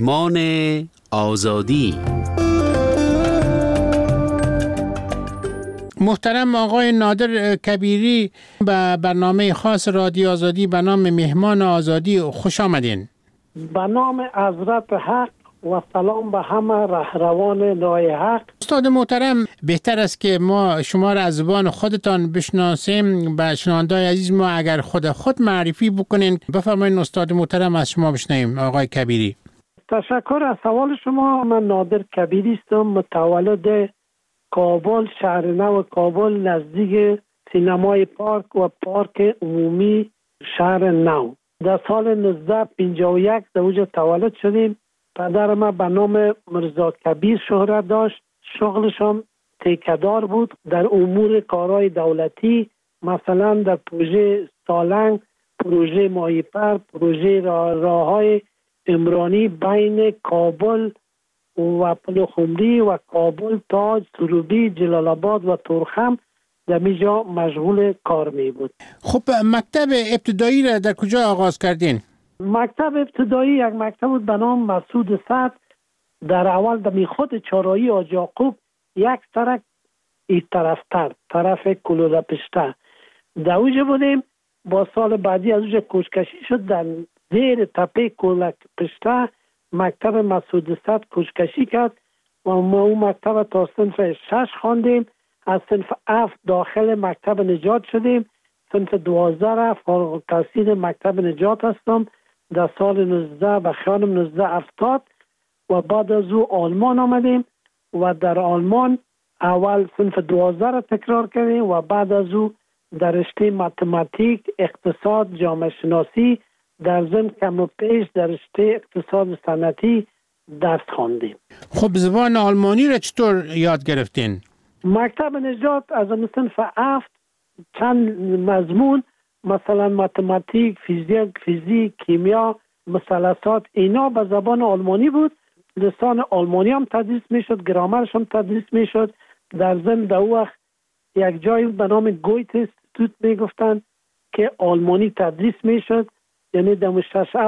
مهمان آزادی. محترم آقای نادر کبیری، به برنامه خاص رادیو آزادی به نام مهمان آزادی خوش آمدین. به نام حضرت حق و سلام به همه رهروان راه حق. استاد محترم، بهتر است که ما شما را از زبان خودتان بشناسیم. به شنوندگان عزیز ما اگر خود معرفی بکنین. بفرمایید استاد محترم، از شما بشنویم. آقای کبیری. تشکر از سوال شما. من نادر کبیری هستم، متولد کابل، شهر نو کابل، نزدیک سینمای پارک و پارک عمومی شهر نو. در سال 1951 در اونجا تولد شدیم. پدر ما به نام مرزا کبیر شهرت داشت. شغلشان تیکه‌دار بود در امور کارهای دولتی، مثلا در پروژه سالنگ، پروژه ماهیپر، پروژه راههای عمرانی بین کابل و پلخمری و کابل، تاج، سروبی، جلال آباد و تورخم در اینجا مشغول کار می بود. خب مکتب ابتدایی را در کجا آغاز کردین؟ مکتب ابتدایی یک مکتب بود به نام مسعود سعد. در اول در خود چهارراهی حاج یعقوب، یک سرک این طرفتر، طرف کلوله پشته، در اونجا بودیم. با سال بعدی از اونجا کوچکشی شد، در زیر تپه کلوله پشته مکتب مسعود سعد کوچکشی کرد و ما اون مکتب تا صنف 6 خواندیم. از صنف 7 داخل مکتب نجات شدیم. صنف 12 فارغ التحصیل مکتب نجات هستم در سال 1970 و بعد از او آلمان آمدیم و در آلمان اول صنف 12 را تکرار کردیم و بعد از او در رشته متماتیک، اقتصاد، جامعه شناسی، در ضمن کم و پیش در رشته اقتصاد صنعتی درس خواندیم. خب زبان آلمانی را چطور یاد گرفتین؟ مکتب نجات از صنف 7 چند مضمون، مثلا متماتیک، فیزیک، کیمیا، مثلثات، اینا به زبان آلمانی بود. لسان آلمانی هم تدریس میشد، گرامرش هم تدریس میشد. در ضمن در وقت یک جایی به نام گویت استیتوت میگفتن که آلمانی تدریس میشد. یعنی در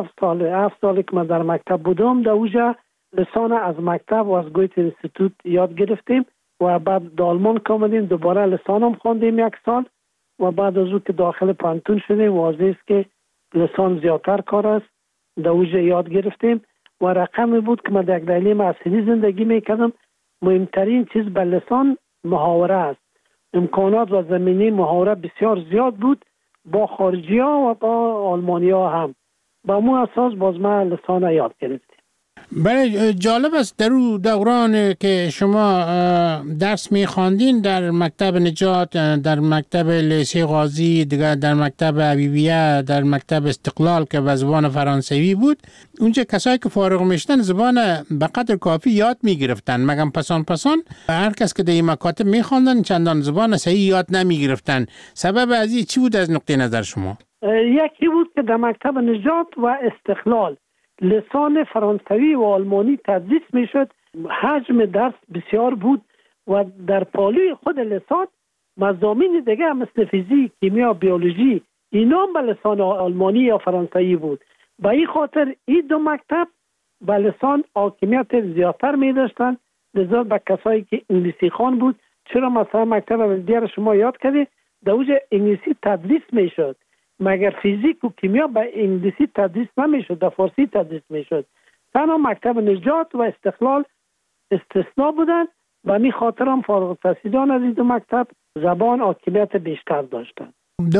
7 سال که من در مکتب بودم، در اونجا لسان از مکتب و از گویت استیتوت یاد گرفتیم و بعد در آلمان کامدیم، دوباره لسان هم خواندیم 1 سال و بعد از اون که داخل پانتون شدیم واضح است که لسان زیادتر کار است. در اونجا یاد گرفتیم و رقمی بود که من در دایره معاصری زندگی میکردم. مهمترین چیز به لسان محاوره است. امکانات و زمینه محاوره بسیار زیاد بود با خارجی ها و با آلمانی ها هم. با مو اساس باز من لسان یاد گرفتیم. بله، جالب است در اون دوران که شما درس می‌خواندین در مکتب نجات، در مکتب لیسه غازی، دیگر در مکتب حبیبیه، در مکتب استقلال که به زبان فرانسوی بود، اونجا کسایی که فارغ میشدن زبان به قدر کافی یاد میگرفتن، مگم پسان هر کس که در این مکاتب می‌خواندن چندان زبان صحیح یاد نمیگرفتن. سبب از این چی بود از نقطه نظر شما؟ یکی بود که در مکتب نجات و استقلال لسان فرانسوی و آلمانی تدریس میشد. حجم درس بسیار بود و در پالوی خود لسان مضامین دیگه مثل فیزیک، کیمیا، بیولوژی اینا به لسان آلمانی یا فرانسوی بود. به این خاطر این دو مکتب به لسان حاکمیت زیادتر می داشتن، لذا به کسایی که انگلیسی خوان بود. چرا مثلا مکتب دیگر شما یاد کردید در اونجا انگلیسی تدریس میشد، مگر فیزیک و کیمیا به انگلیسی تدریس نمیشد، در فارسی تدریس میشد. تنها مکتب نجات و استقلال استثناء بودن و می خاطر هم فارغ التحصیلان از این دو مکتب زبان حاکمیت بیشتر داشتند.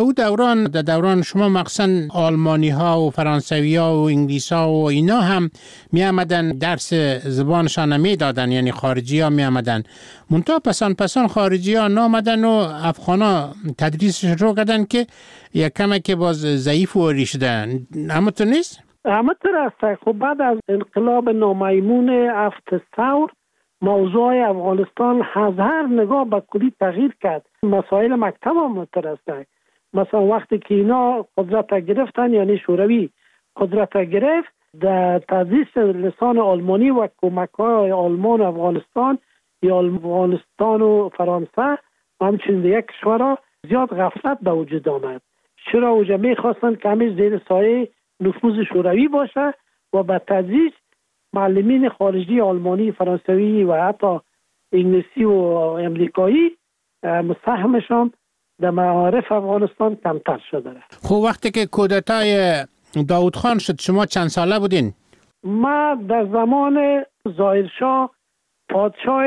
در دوران شما مخصوصا آلمانی ها و فرانسوی ها و انگلیس ها و اینا هم می آمدن درس زبانشان می دادن، یعنی خارجی ها می آمدن. منتها پسان خارجی ها نامدن و افغان ها تدریسش رو کردن که یک کمه که باز ضعیف و ریشدن. همونطور نیست؟ همونطور است. خب بعد از انقلاب نامیمون 7 ثور موضوع افغانستان از هر نگاه به کلی تغییر کرد. مسائل مکتب هم مترسته. مثلا وقتی که اینا قدرت گرفتن، یعنی شوروی قدرت گرفت، در تدریس لسان آلمانی و کمک‌های آلمان و افغانستان یا افغانستان و فرانسه همچنین یک کشورها زیاد غفلت به وجود آمد. چرا اوجا میخواستن که همیشه زیر سایه نفوذ شوروی باشه و به تدریج معلمین خارجی آلمانی، فرانسوی و حتی انگلیسی و امریکایی مساهمشان در معارف افغانستان کمتر شده. خب وقتی که کودتای داود خان شد شما چند ساله بودین؟ ما در زمان ظاهرشاه پادشاه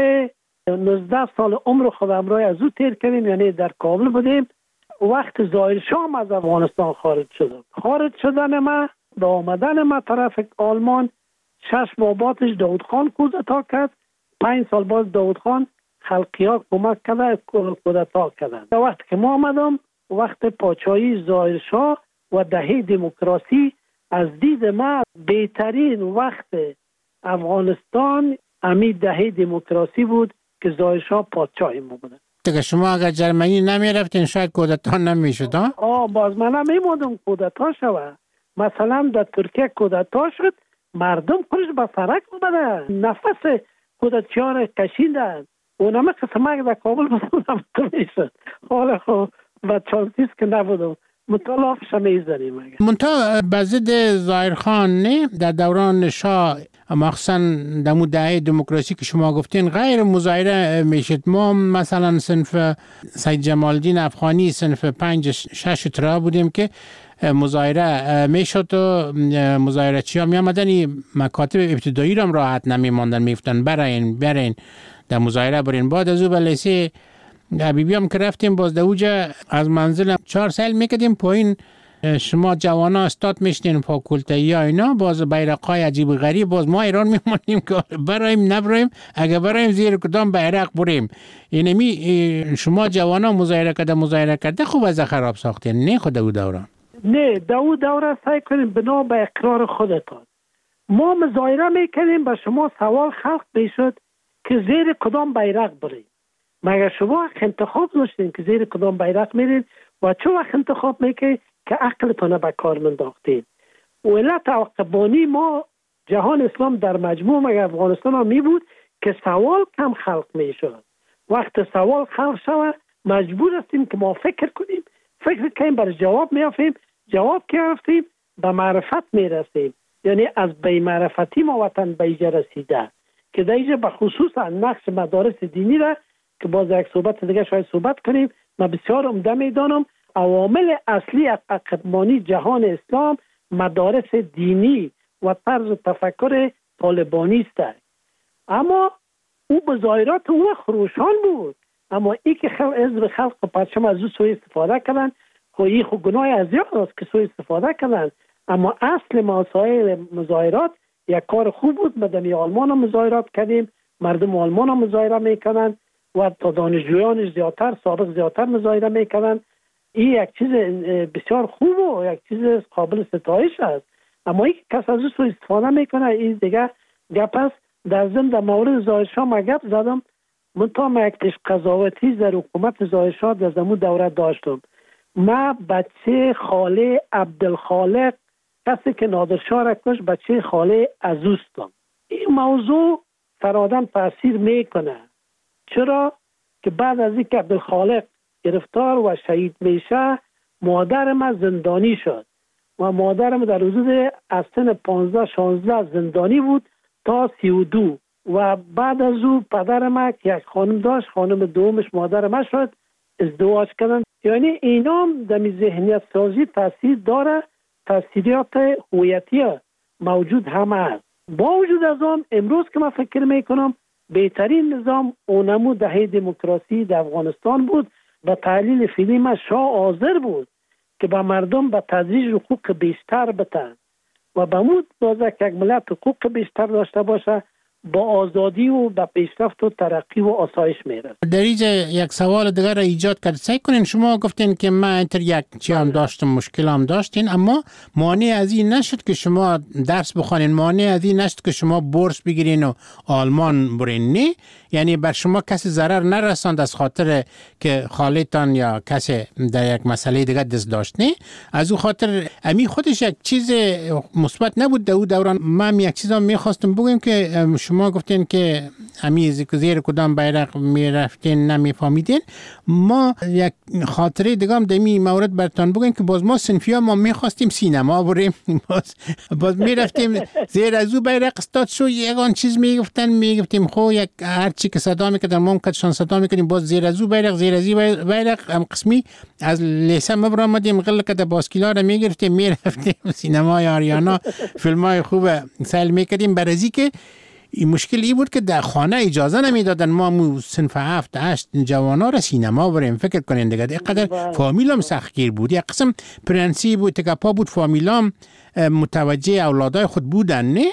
19 سال عمر خودم را از او تیر کردیم، یعنی در کابل بودیم. وقت ظاهرشاه از افغانستان خارج شدم. خارج شدن ما به آمدن ما طرف آلمان 6 ماه بعدش داود خان کودتا کرد. 5 سال بعد داود خان خلقی ها کمک کرده کودتا کردن. در وقت که ما آمدم وقت پادشاهی ظاهرشاه و دهه دموکراسی از دید ما بهترین وقت افغانستان امی دهه دموکراسی بود که ظاهرشاه پادشاه ما بود. دیگه شما اگر جرمنی نمی رفتین شاید کودتا نمی شد ها؟ باز من نمی بودم کودتا شود. مثلا در ترکیه کودتا شد، مردم کلش به سرک اومده، نفس کودتچیان را کشیدن. اونم قسمک در کابل بودم میشد. حالا خب بچانسیز که نبودم مطالعافش میزنیم. منتها بزد ظاهرخان نه در دوران شاه مخصوصا در دهه دموکراسی که شما گفتین غیر مظاهره میشد. ما مثلا صنف سید جمال الدین افغانی صنف 5-6 ترا بودیم که مظاهره میشد و مظاهره‌چی ها میامدن مکاتب ابتدایی را راحت نمیماندن، میفتن برین در مظاهره برین. بعد از او به لیسه حبیبی هم که رفتیم باز در اوجه از منزل 4 سال میکردیم پایین شما جوانا استاد میشتین فاکولتایی ها اینا، باز بیرقای عجیب و غریب، باز ما ایران میمانیم که برایم نبرایم، اگه برایم زیر کدام بیرق بریم. اینمی شما جوانا مظاهره کرده خوب از خراب ساختین نه خود او دوران؟ نه دو دوره سعی کنیم بنا به اقرار خودتان. ما مظاهره میکنیم به شما سوال خلق میشد که زیر کدام بیرق بریم. مگر شما انتخاب داشتین که زیر کدام بیرق میرین و چه وقت انتخاب میکنید که عقلتان به کار منداختین؟ علت عقبانی ما جهان اسلام در مجموع مگر افغانستان ها می بود که سوال کم خلق میشد. وقت سوال خلق شود مجبور هستیم که ما فکر کنیم بر جواب میافیم. جواب که رفتیم به معرفت میرسیم، یعنی از بی معرفتی ما وطن به ایجا رسیده که در اینجا به خصوص نقش مدارس دینی را که باز یک صحبت دیگه شاید صحبت کنیم. من بسیار عمده میدانم عوامل اصلی عقبانی جهان اسلام مدارس دینی و طرز تفکر طالبانی است. اما او بظاهرات او خروشان بود، اما ای که حزب خلق و پرچم از او سوء استفاده کردن خو این خو گناه ازیاد است که سوء استفاده کردن. اما اصل مسائل مظاهرات یک کار خوب بود. مدنی آلمان هم مظاهرات کردیم، مردم آلمان هم مظاهره میکنن و تا دانشجویان زیادتر سابق زیادتر مظاهره میکنن. این یک چیز بسیار خوب و یک چیز قابل ستایش است. اما این کس از او سوء استفاده میکنه این دیگه گپ است. در ضمن در مورد ظاهرشاه ما گپ زدم، منتها یک پیش قضاوتی در حکومت ظاهرشاه در زمان دوره داشتم. ما بچه خاله عبدالخالق کسی که نادرشاه را کش بچه خاله عزوستم. این موضوع سر آدم تاثیر میکنه. چرا؟ که بعد از اینکه عبدالخالق گرفتار و شهید میشه مادر ما زندانی شد و مادرم در حدود از سن 15-16 زندانی بود تا 32 و بعد از او پدر ما که یک خانم داشت، خانم دومش مادر ما شد، ازدواج کردن. یعنی اینا در ذهنیت سازی تاثیر داره، تاثیرات هویتی موجود هم است. با وجود از آن امروز که من فکر میکنم بهترین نظام اونمو دهه دموکراسی در افغانستان بود. با تحلیل فیلم شاه حاضر بود که به مردم به تدریج حقوق بیشتر بتن و به مود بازه که یک ملت حقوق بیشتر داشته باشه با آزادی و به پیشرفت و ترقی و آسایش میرسه. در اینجا یک سوال دیگر را ایجاد کرد. سعی کنین شما گفتین که من اینتر یک چی هم داشتم مشکل هم داشتین، اما مانع از این نشد که شما درس بخوانین، مانع از این نشد که شما بورس بگیرین و آلمان برین. نه یعنی بر شما کسی ضرر نرساند از خاطر که خالتان یا کسی در یک مسئله دیگه دست داشت نه؟ از او خاطر امی خودش یک چیز مثبت نبود در او دوران. من یک چیزا میخواستم بگم که شما گفتین که امی زیر کدام بیرق میرفتین نمیفهمیدین. ما یک خاطره دیگه هم در این مورد براتون بگم که باز ما صنفی ها ما میخواستیم سینما بریم، باز میرفتیم زیر از او بیرق استاد شو یگان چیز میگفتیم خو یک هر چی که صدا میکردن ما کدشان صدا میکردیم باز زیر از او بیرق زیر از این بیرق هم قسمی از لیسه مبرامدیم غل کده باسکیلا را میگرفتیم میرفتیم سینمای آریانا فیلمای خوب سیل میکردیم. برازی که این مشکل ای بود که در خانه اجازه نمیدادن ما صنف 7 8 جوانا را سینما بریم. فکر کنین دیگه اینقدر فامیلام سختگیر بود. یک قسم پرنسی بود که پا بود فامیلام متوجه اولادای خود بودن نه.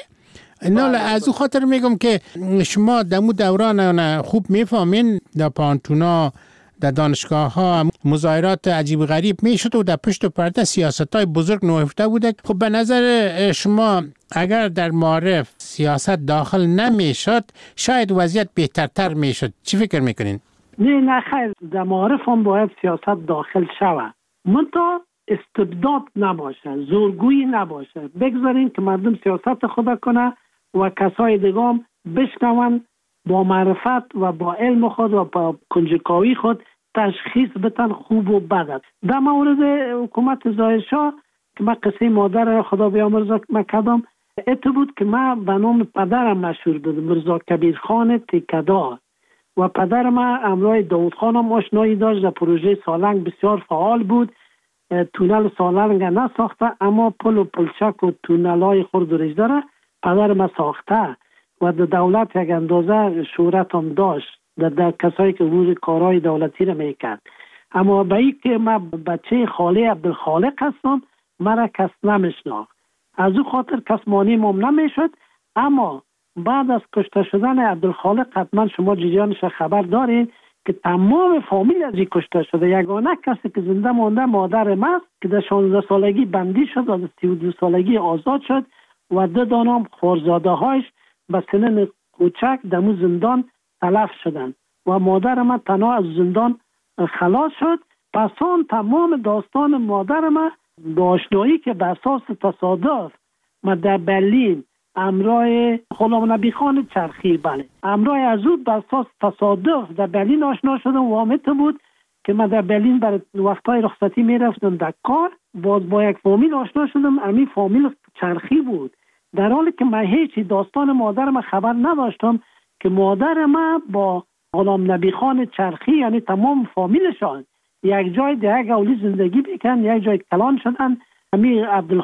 نه از او خاطر میگم که شما دمو دوران خوب میفهمین در پانتونا در دانشگاه ها مظاهرات عجیب غریب میشد و در پشت پرده سیاست های بزرگ نهفته بوده. خب به نظر شما اگر در معارف سیاست داخل نمیشد شاید وضعیت بهترتر میشد. چی فکر میکنین؟ نه خیر، در معارف هم باید سیاست داخل شود، منتها استبداد نباشه، زورگویی نباشه. بگذارین که مردم سیاست خود کنه و کسای دیگه هم بشنون با معرفت و با علم خود و با کنجکاوی خود تشخیص بدن خوب و بد. در مورد حکومت ظاهرشاه که من قصه مادر خدا بیامرزه کردم، ات بود که من به نام پدرم مشهور بودم، مرزا کبیرخان تکه‌دار، و پدر من همراه داود خانم آشنایی داشت. در پروژه سالنگ بسیار فعال بود. تونل سالنگ نساخته اما پل و پلچک و تونل های خرد و رشد داره پدر من ساخته و در دولت یک اندازه شهرت هم داشت در کسایی که روز کارهای دولتی را میکرد. اما به این که من بچه خاله عبدالخالق هستم مرا کس نمیشناخت، از او خاطر کس مانعم نمیشد. اما بعد از کشته شدن عبدالخالق حتما شما جریانش خبر دارین که تمام فامیل از این کشته شده. یگانه کسی که زنده مانده مادر من که در 16 سالگی بندی شد و در 32 سالگی آزاد شد و 2 دانم خورزاده هایش به سنن کوچک دمو زندان تلف شدند و مادر من تنها از زندان خلاص شد. پس آن تمام داستان مادر من با آشنایی که به اساس تصادف من در برلین همراه غلام نبی خان چرخی همراه از او به اساس تصادف در برلین آشنا شدم و آمده بود که من در برلین برای وقتای رخصتی میرفتم در کار. باز با یک فامیل آشنا شدم، همین فامیل چرخی بود، در حالی که من هیچی داستان مادر من خبر نداشتم که مادر من با غلام نبی خان چرخی یعنی تمام فامیلشان یک جای در یک اولی زندگی بکن، یک جای کلان شدن. همین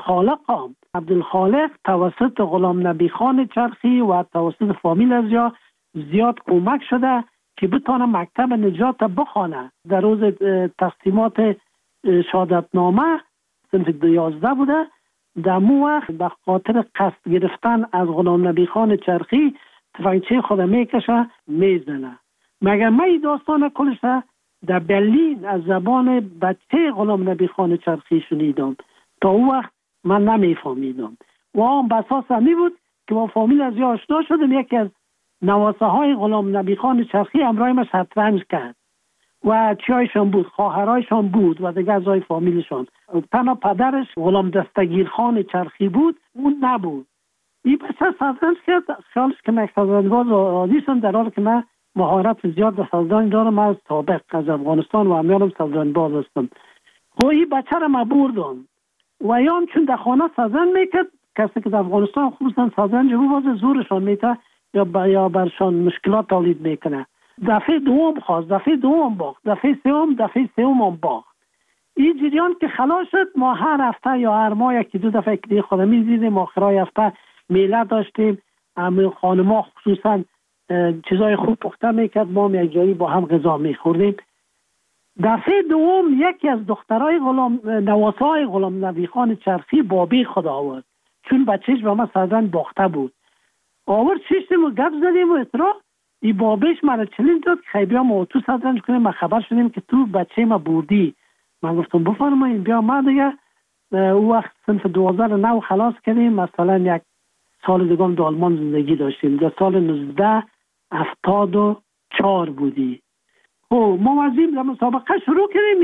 عبدالخالق توسط غلام نبی خان چرخی و توسط فامیل از زیاد کمک شده که بتونه مکتب نجات بخونه. در روز تقسیمات شهادتنامه صنف 11 بوده. در مو وقت به خاطر قصد گرفتن از غلام نبی خان چرخی تفنگچه خود میکشه میزنه. مگر من این داستان کلش در برلین از زبان بچه غلام نبی خان چرخی شنیدم. تا اون وقت من نمیفهمیدم و آن بساس همی بود که با فامیل از آشنا شدم. یکی از نواسه های غلام نبی خان چرخی همراه ما شطرنج کرد و چیایشان بود، خواهرایشان بود و دیگه ازای فامیلشان. تنها پدرش غلام دستگیر خان چرخی بود، اون نبود. این بچه شطرنج کرد، خیالش که من شطرنج‌باز عادی شدم، در حالی که من مهارت زیاد در شطرنج دارم. من از سابق از افغانستان و همیانم شطرنج‌باز هستم. خب این بچه را من بردم و یام چون در خانه شطرنج میکرد، کسی که در افغانستان خصوصا شطرنج بازه زورشان میته یا برشان مشکلات تولید میکنه. دفعه دوم خواست، دفعه دوم باخت، دفعه سوم هم باخت. این جریان که خلاص شد، ما هر هفته یا هر ماه یکی 2 دفعه که خودم می‌دیدیم. آخرای هفته میله داشتیم، خانم‌ها خصوصا چیزای خوب پخته میکرد، ما یک جایی با هم غذا میخوردیم. دفعه دوم یکی از دخترای نواسای غلام نبی خان چرخی بابی خود آورد، چون بچهش به ما شطرنج باخته بود. آورد شیشتیم و گپ زدیم و اطراف این بابیش مرا چلنج داد که خیلی بیا ما تو شطرنج کنیم. ما خبر شدیم که تو بچه ما بردی. من گفتم بفرمایید بیا. ما دیگه او وقت صنف 12 رو نو خلاص کردیم. مثلا یک سال دیگه هم در آلمان زندگی داشتیم. در سال 1974 4 بودی. خب ما وزیم مسابقه شروع کردیم.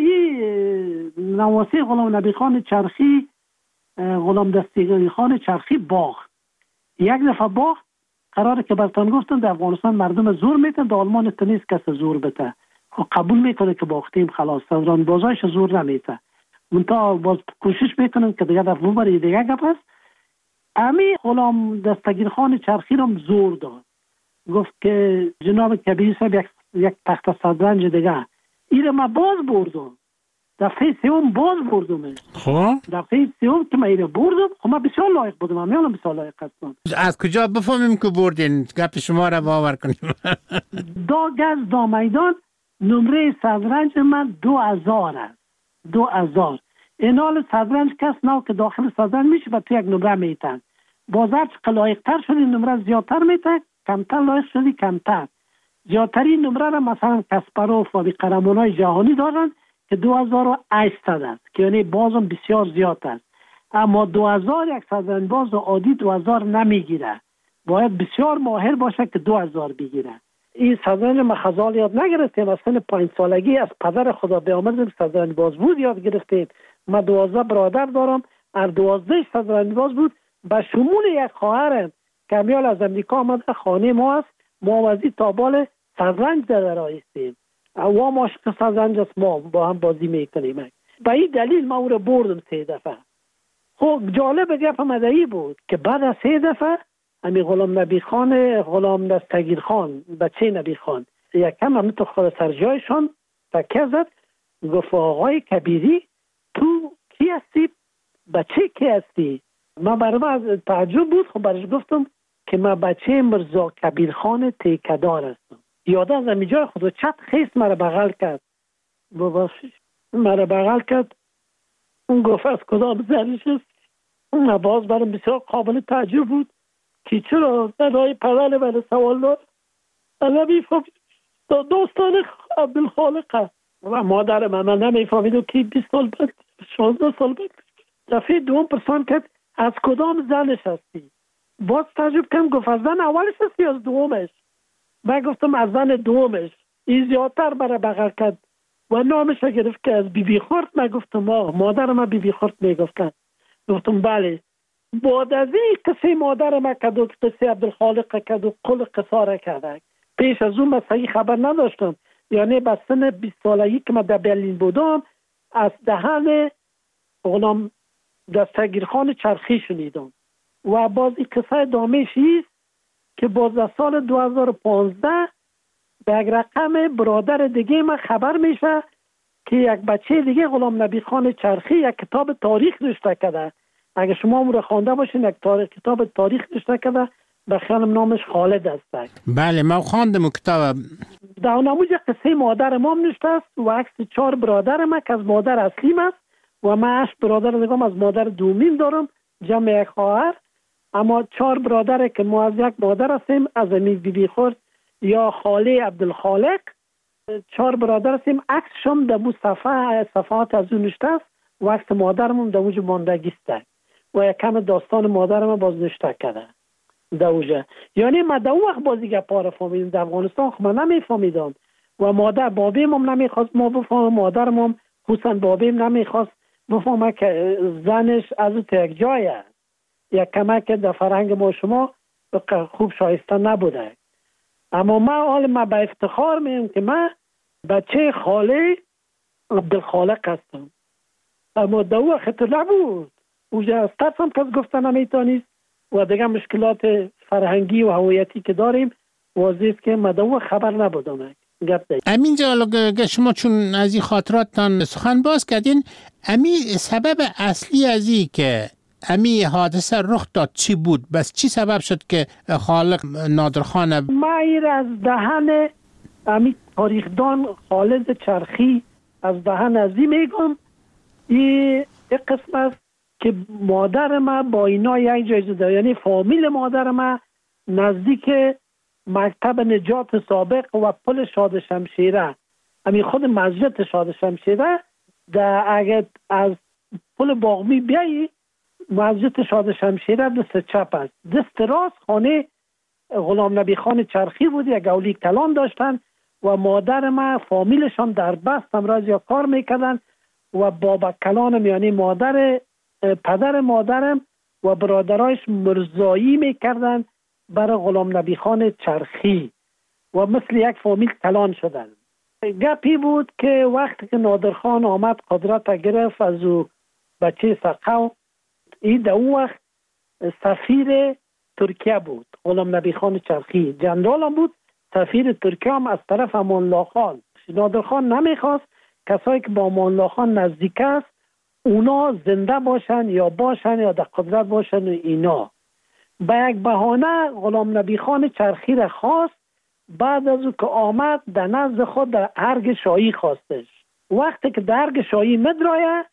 این نواسی غلام نبی خان چرخی غلام دستگیری خان چرخی باخت. یک دفعه باخت. قراره که برتان گفتن در افغانستان مردم زور میتن، در آلمان تنیست کس زور بته. خب قبول میکنه که باختیم خلاص، صدران بازایش زور نمیته. منتها باز کوشش میکنن که دیگه دفعه برای دیگه گپ است. امی غلام دستگیر خان چرخی رو زور داد، گفت که جناب کبیر صاحب یک تخت صدرنج دیگه این ما باز بردم. دفعه سوم باز بردم. خب دفعه سوم که من اینو بردم، خب من بسیار لایق بودم، من بسیار لایق هستم. از کجا بفهمیم که بردین؟ گپ شما را باور کنیم. دا گز دا میدان نمره صدرنج من 2000 است. 2000 اینال صدرنج کس نو که داخل صدرنج میشه و تو یک نمره میتن. بازار چه لایق تر شدی نمره زیادتر میتن، کمتر لایق شدی کمتر. زیادترین نمره را مثلا کاسپاروف و قهرمانای جهانی دارن که 2800 است که یعنی بازم بسیار زیاد است. اما 2000 یک صدرنج باز عادی 2000 نمیگیره، باید بسیار ماهر باشه که 2000 بگیره. این صدرنج ما خزال یاد نگرفتیم، از سن 5 سالگی از پدر خدا بیامرزم صدرنج باز بود یاد گرفتیم. ما 12 برادر دارم، هر 12 صدرنج باز بود. به شمول یک خواهرم که میال از امریکا آمده خانه ما است، ما وزی تابال صدرنج در رایستیم و ما عاشق صدرنج است، ما با هم بازی میکنیم. به این دلیل ما او را بردم 3 دفعه. خب جالب گپ مدعی بود که بعد از 3 دفعه امی غلام نبی خان غلام دستگیر خان بچه نبی خان یکم هم تو خود سرجایشان تکیه زد، گفت آقای کبیری تو کی هستی؟ بچه کی هستی؟ من برای تعجب بود. خب برش گفتم که من بچه مرزا کبیر خان تیکدار هستم. یاد از امی جای خود چت خیست مرا بغل کرد، مرا بغل کرد. اون گفت از کدام زنش است؟ اون باز برام بسیار قابل تعجب بود که چرا صدای پدر من سوال داد. انا میفهمید دوستان عبدالخالق است و مادر من نمیفهمید که 20 سال بعد 16 سال بعد دفعه دوم پرسان کرد از کدام زنش هستی؟ باز تعجب کردم، گفت از زن اولش هستی از دومش؟ من گفتم از زن دومش. این زیادتر برای بغل کرد و نامش گرفت که از بیبی خورد. من گفتم مادر من بیبی خورد میگفتن. گفتم بله. بعد از این قصه مادر من کد و قصه عبدالخالق کد و قل قصاره کرده. پیش از اون من صحیح خبر نداشتم، یعنی به سن 20 سالگی که من در برلین بودم از دهن غلام دستگیر خان چرخی شنیدم و باز این قصه دامش است که باز از سال 2015 به یک رقم برادر دیگه من خبر میشه که یک بچه دیگه غلام نبی خان چرخی یک کتاب تاریخ نوشته کرده. اگه شما اون رو خوانده باشین، یک کتاب تاریخ نوشته کرده، به خیالم نامش خالد است. بله من خواندم کتاب. در نموز قصه مادر ما نوشته است و عکس 4 برادر ما که از مادر اصلیم است و من 8 برادر نگم از مادر دومین دارم، جمع یک خواهر. اما 4 برادر که ما از یک مادر هستیم، از امی بیبی خورد یا خاله عبدالخالق 4 برادر هستیم. عکسشم در مو صفحات از اون نوشته است و عکس مادرمون در اوج ماندگی است و یک کم داستان مادرم باز نوشته کرده در اوجه. یعنی من در اون وقت بازی گپا رو فهمیدم. در افغانستان خب من نمیفهمیدم و مادر بابیم هم نمیخواست ما بفهمم، مادرم هم خصوصا بابیم نمیخواست بفهمه که زنش از اون یک جای است. یک کمک در فرهنگ ما شما خوب شایسته نبوده. اما من به افتخار میگم که من بچه خاله عبدالخالق هستم. اما در اون وقت نبود. اوجه از ترسم کس گفتن نمیتونید و دیگه مشکلات فرهنگی و هویتی که داریم واضح است که من در اون خبر نبودم. امین جان شما چون از این خاطراتتان سخن باز کردین، امی سبب اصلی از این که امی حادثه رخ داد چی بود؟ بس چی سبب شد که خالق نادرخان ما ایر از دهن امی تاریخدان خالد چرخی از دهن ازی میگم. این قسم است که مادر ما با اینا یک جایزه داره، یعنی فامیل مادر ما نزدیک مکتب نجات سابق و پل شاد شمشیره، همین خود مسجد شاد شمشیره در اگر از پل باغمی بیایی مسجد شاد شمشیره دست چپ است، دست راست خانه غلام نبی خان چرخی بود. یک اولی کلان داشتن و مادر ما فامیلشان در بست امراض یا کار میکردن و بابا کلانم یعنی پدر مادرم و برادرایش مرزایی میکردن برای غلام نبی خان چرخی و مثل یک فامیل کلان شدن. گپی بود که وقتی که نادرخان آمد قدرت گرفت از او بچه سقو، این در اون وقت سفیر ترکیه بود. غلام نبی خان چرخی جنرال هم بود، سفیر ترکیه هم از طرف امان الله خان. نادرخان نمیخواست کسایی که با امان الله خان نزدیک است اونا زنده باشن یا در قدرت باشن و اینا. به یک بهانه غلام نبی خان چرخی را خواست. بعد از او که آمد در نزد خود در ارگ شاهی خواستش. وقتی که در ارگ شاهی مدرایه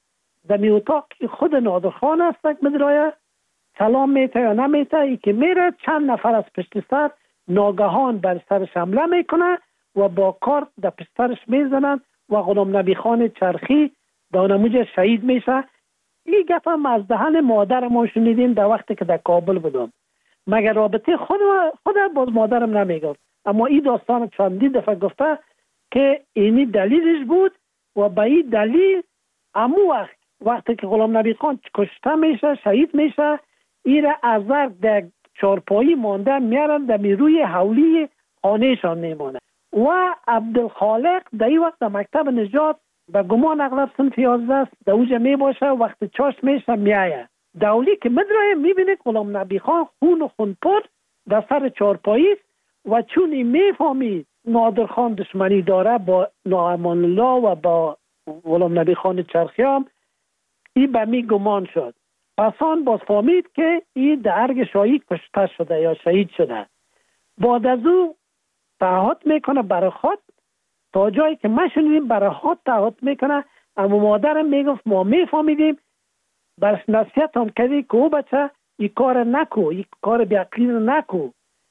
در می اتاق خود نادرخان است مدرایه سلام میته یا نمیته، ای که میره چند نفر از پشت سر ناگهان بر سرش حمله میکنه و با کارت در پشت سرش میزنن و غلام نبی خان چرخی دانموج شهید میشه. این گپ هم از دهن مادر ما شنیدیم در وقتی که در کابل بودم. مگر رابطه خود باز مادرم نمیگفت، اما این داستان چندی دفعه گفته که اینی دلیلش بود و به این دلیل امو وقتی که غلام نبی خان کشته میشه شهید میشه ایره ازر در چارپایی مانده میارن در روی حولی خانهشان میمانه. و عبدالخالق در این وقت در مکتب نجات به گمان اغلب صنف 11 است در اوجه میباشه. وقت چاش میشه میایه دولی که مدرایه میبینه غلام نبی خان خون و خونپر در سر چارپایی است و چون این میفهمید نادرخان دشمنی داره با امان الله و با غلام نبی خان چرخی هم، این به می گمان شد. پسان باز فهمید که این در ارگ شاهی کشته شده یا شهید شده. بعد از او تعهد میکنه برای خود، تا جایی که ما شنیدیم برای خود تعهد میکنه. اما مادرم میگفت ما میفهمیدیم، برش نصیحت هم کردی که او بچه این کار نکو، این کار بیعقلی نکو.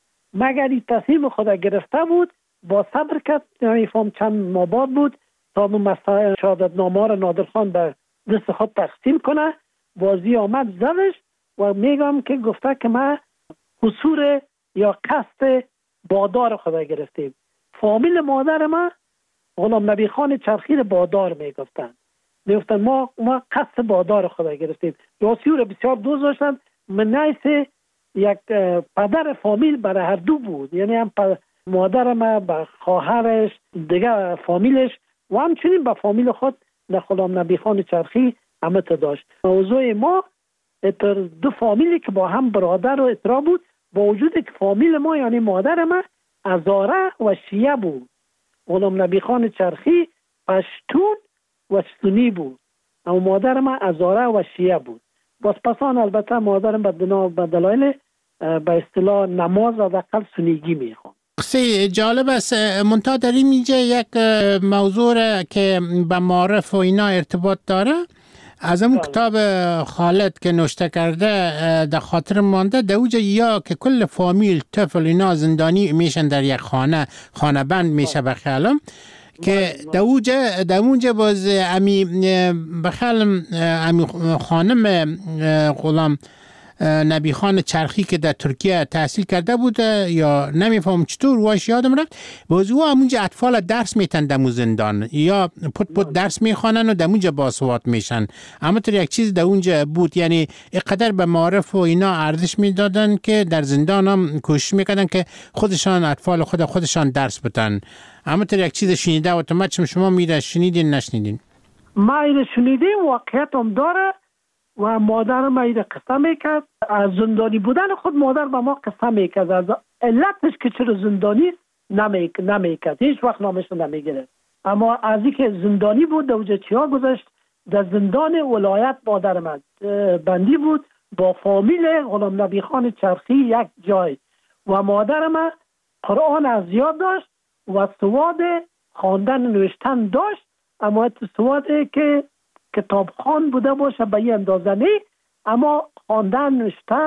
مگر این تصمیم خدا گرفته بود با صبر کرد. نمیفهم چند ماه بعد بود تا مسائل شهادتنامه را نادرخان به دست خود تقسیم کنه. بازی آمد زدش و میگم که گفته که ما قصور یا قصد بادار خدا گرفتیم. فامیل مادر ما غلام نبی خان چرخی را بادار میگفتن. میگفتن ما قصد بادار خدا گرفتیم. راسیو را بسیار دوست داشتن. من نیسه یک پدر فامیل برای هر دو بود، یعنی هم مادر ما به خواهرش دیگه فامیلش و همچنین به فامیل خود در غلام نبی خان چرخی همت داشت. موضوع ما دو فامیلی که با هم برادر و اترا بود، با وجود که فامیل ما یعنی مادر ما هزاره و شیعه بود. غلام نبی خان چرخی پشتون و سنی بود، اما مادر ما هزاره و شیعه بود. باز پسان البته مادرم به دلایل به اصطلاح نماز و دقل سنیگی میخوام. قصه جالب است. منتها در اینجا یک موضوع که به معارف و اینا ارتباط داره، از اون کتاب خالد که نوشته کرده در خاطر مانده، در اوجه یا که کل فامیل طفل اینا زندانی میشن در یک خانه بند میشه بخیالم که در اونجا باز امی بخیالم امی خانم غلام نبی خان چرخی که در ترکیه تحصیل کرده بود یا نمیفهم چطور واش یادم رفت، باز او همونجا اطفال درس میتن در زندان یا پت درس میخوانن و در اونجا باسواد میشن. اما تو یک چیز در اونجا بود، یعنی اینقدر به معارف و اینا ارزش میدادن که در زندان هم کوشش میکردن که خودشان اطفال خودشان درس بتن. اما تو یک چیز شنیده و تو مچم شما میره شنیدین نشنیدین؟ ما اینو شنیدیم، واقعیت هم داره و مادرم اینو قصه میکرد. از زندانی بودن خود مادر به ما قصه میکرد، از علتش که چرا زندانی نمیکرد، هیچ وقت نامش نمیگرد. اما از اینکه زندانی بود در اوجه چیا گذاشت، در زندان ولایت مادرم بندی بود با فامیل غلام نبی خان چرخی یک جای و مادرم قرآن از یاد داشت و سواد خواندن نوشتن داشت، اما سواد که کتابخوان بوده باشه به این اندازه نه، اما خواندن نوشته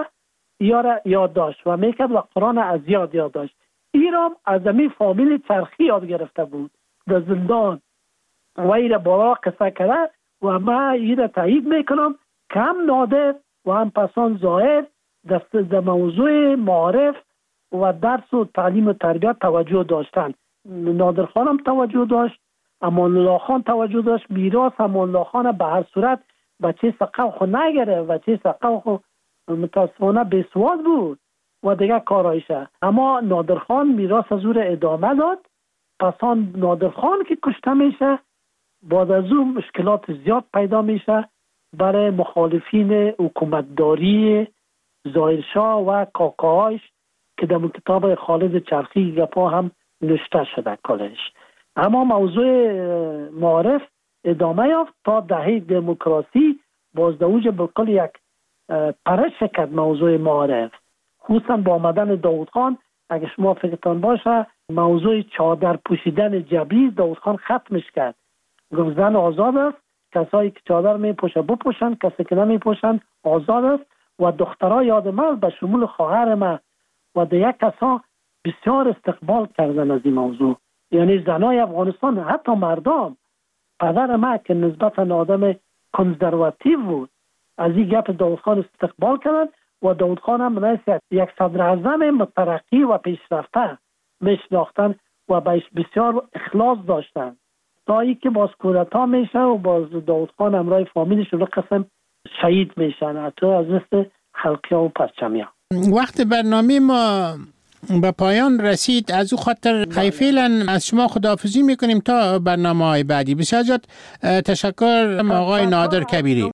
یاد داشت و میکرد و قرآن از یاد داشت. ایرام از امی فامیل چرخی یاد گرفته بود در زندان و ایره بالا قصه کرده و ما ایره تایید میکنم که هم نادر و هم پسان ظاهر در موضوع معارف و درس و تعلیم و تربیت توجه داشتن. نادرخان هم توجه داشت، امان الله خان توجه داشت. میراث امان الله خان به هر صورت بچه سقف خو نگره، بچه سقف خو متاسفانه بیسواد بود و دیگه کارایشه. اما نادرخان میراث از او ادامه داد. پس آن نادرخان که کشته میشه، بعد از اون مشکلات زیاد پیدا میشه برای مخالفین حکومتداری ظاهرشاه و کاکاهایش که در کتاب خالد چرخی گپا هم نوشته شده کلش. اما موضوع معارف ادامه یافت تا دهه دموکراسی. باز در اوج بلکل یک پرش کرد موضوع معارف، خصوصا با آمدن داود خان. اگه شما فکرتان باشه موضوع چادر پوشیدن جبری داود خان ختمش کرد، گفت زن آزاد است، کسایی که چادر می پوشن بپوشن، کسی که نمی پوشن آزاد است. و دخترها یاد من به شمول خواهر من و دیگه کسا بسیار استقبال کردن از این موضوع. یعنی زنای افغانستان، حتی مردم، پدر من که نسبتا آدم کنزرواتیو بود، از این گپ داود خان استقبال کردن و داود خان هم رئیس یک صدر اعظم مترقی و پیشرفته میشناختن و بهش بسیار اخلاص داشتن. تا ای که باز کودتا میشه و باز داود خان همراه فامیلش رو قسم شهید میشن، حتی از مثل خلقیا و پرچمیا. وقت برنامه ما به پایان رسید، از او خاطر فعلا از شما خداحافظی میکنیم تا برنامه های بعدی. بسیار زیاد تشکر آقای نادر کبیری.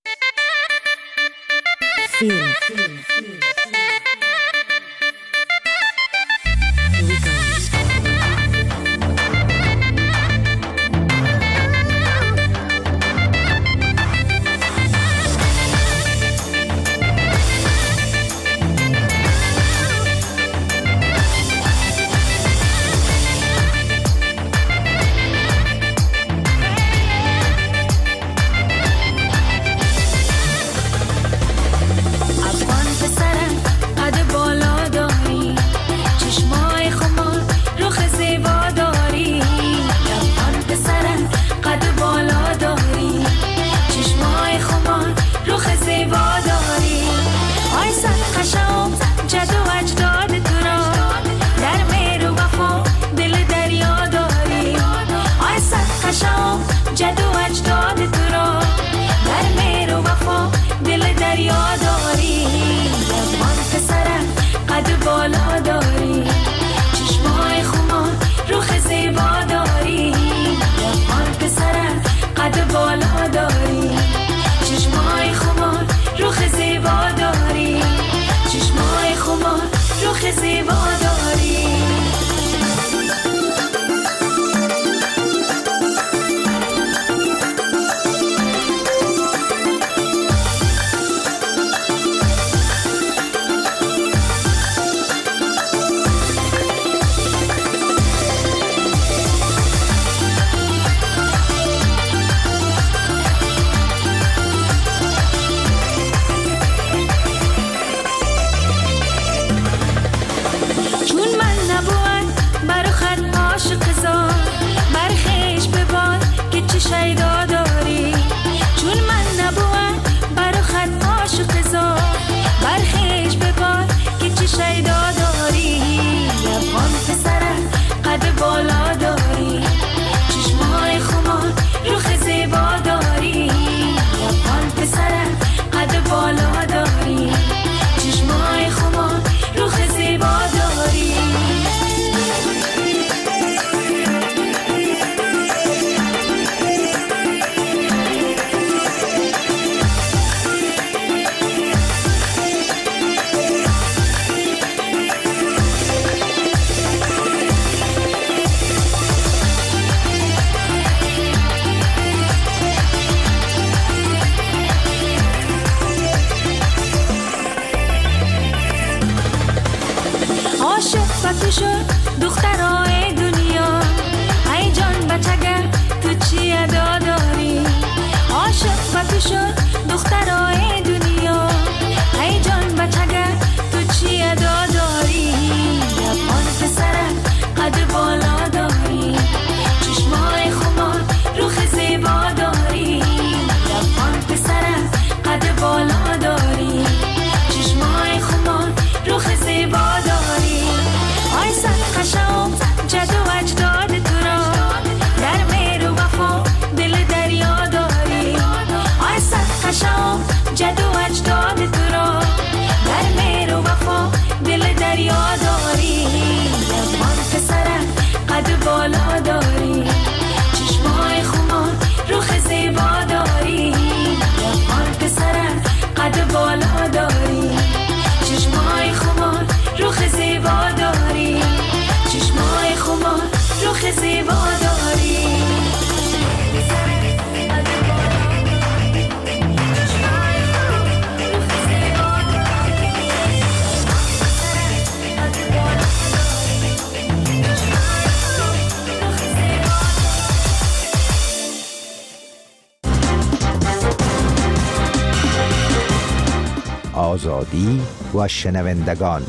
آزادی و شنوندگان.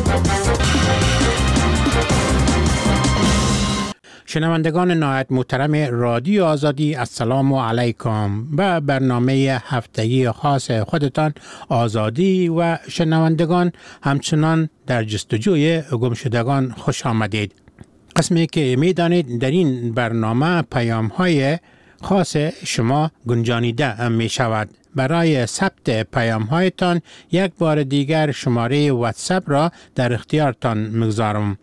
شنوندگان نهایت محترم رادیو آزادی، السلام علیکم. به برنامه هفتگی خاص خودتان آزادی و شنوندگان همچنان در جستجوی گمشدگان خوش آمدید. قسمی که میدانید در این برنامه پیام های خاص شما گنجانیده می شود. برای ثبت پیام هایتان یک بار دیگر شماره واتساپ را در اختیارتان میگذارم.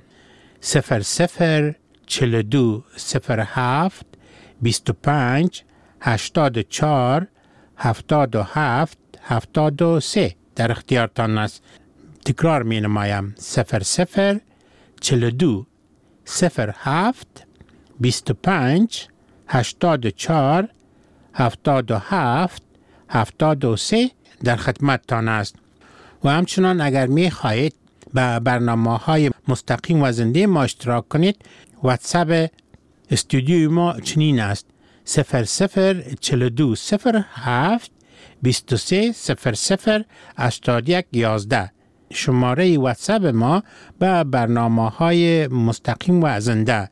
0042 07 25 84 77 73 در اختیارتان است. تکرار می نمایم. 0042 07 25 84 77 73 در خدمتتان است. و همچنان اگر می خواهید به برنامه های مستقیم و زنده ما اشتراک کنید، واتساپ استودیوی ما چنین است: 0042 07 23 00 81 11. شماره واتساپ ما به برنامه های مستقیم و زنده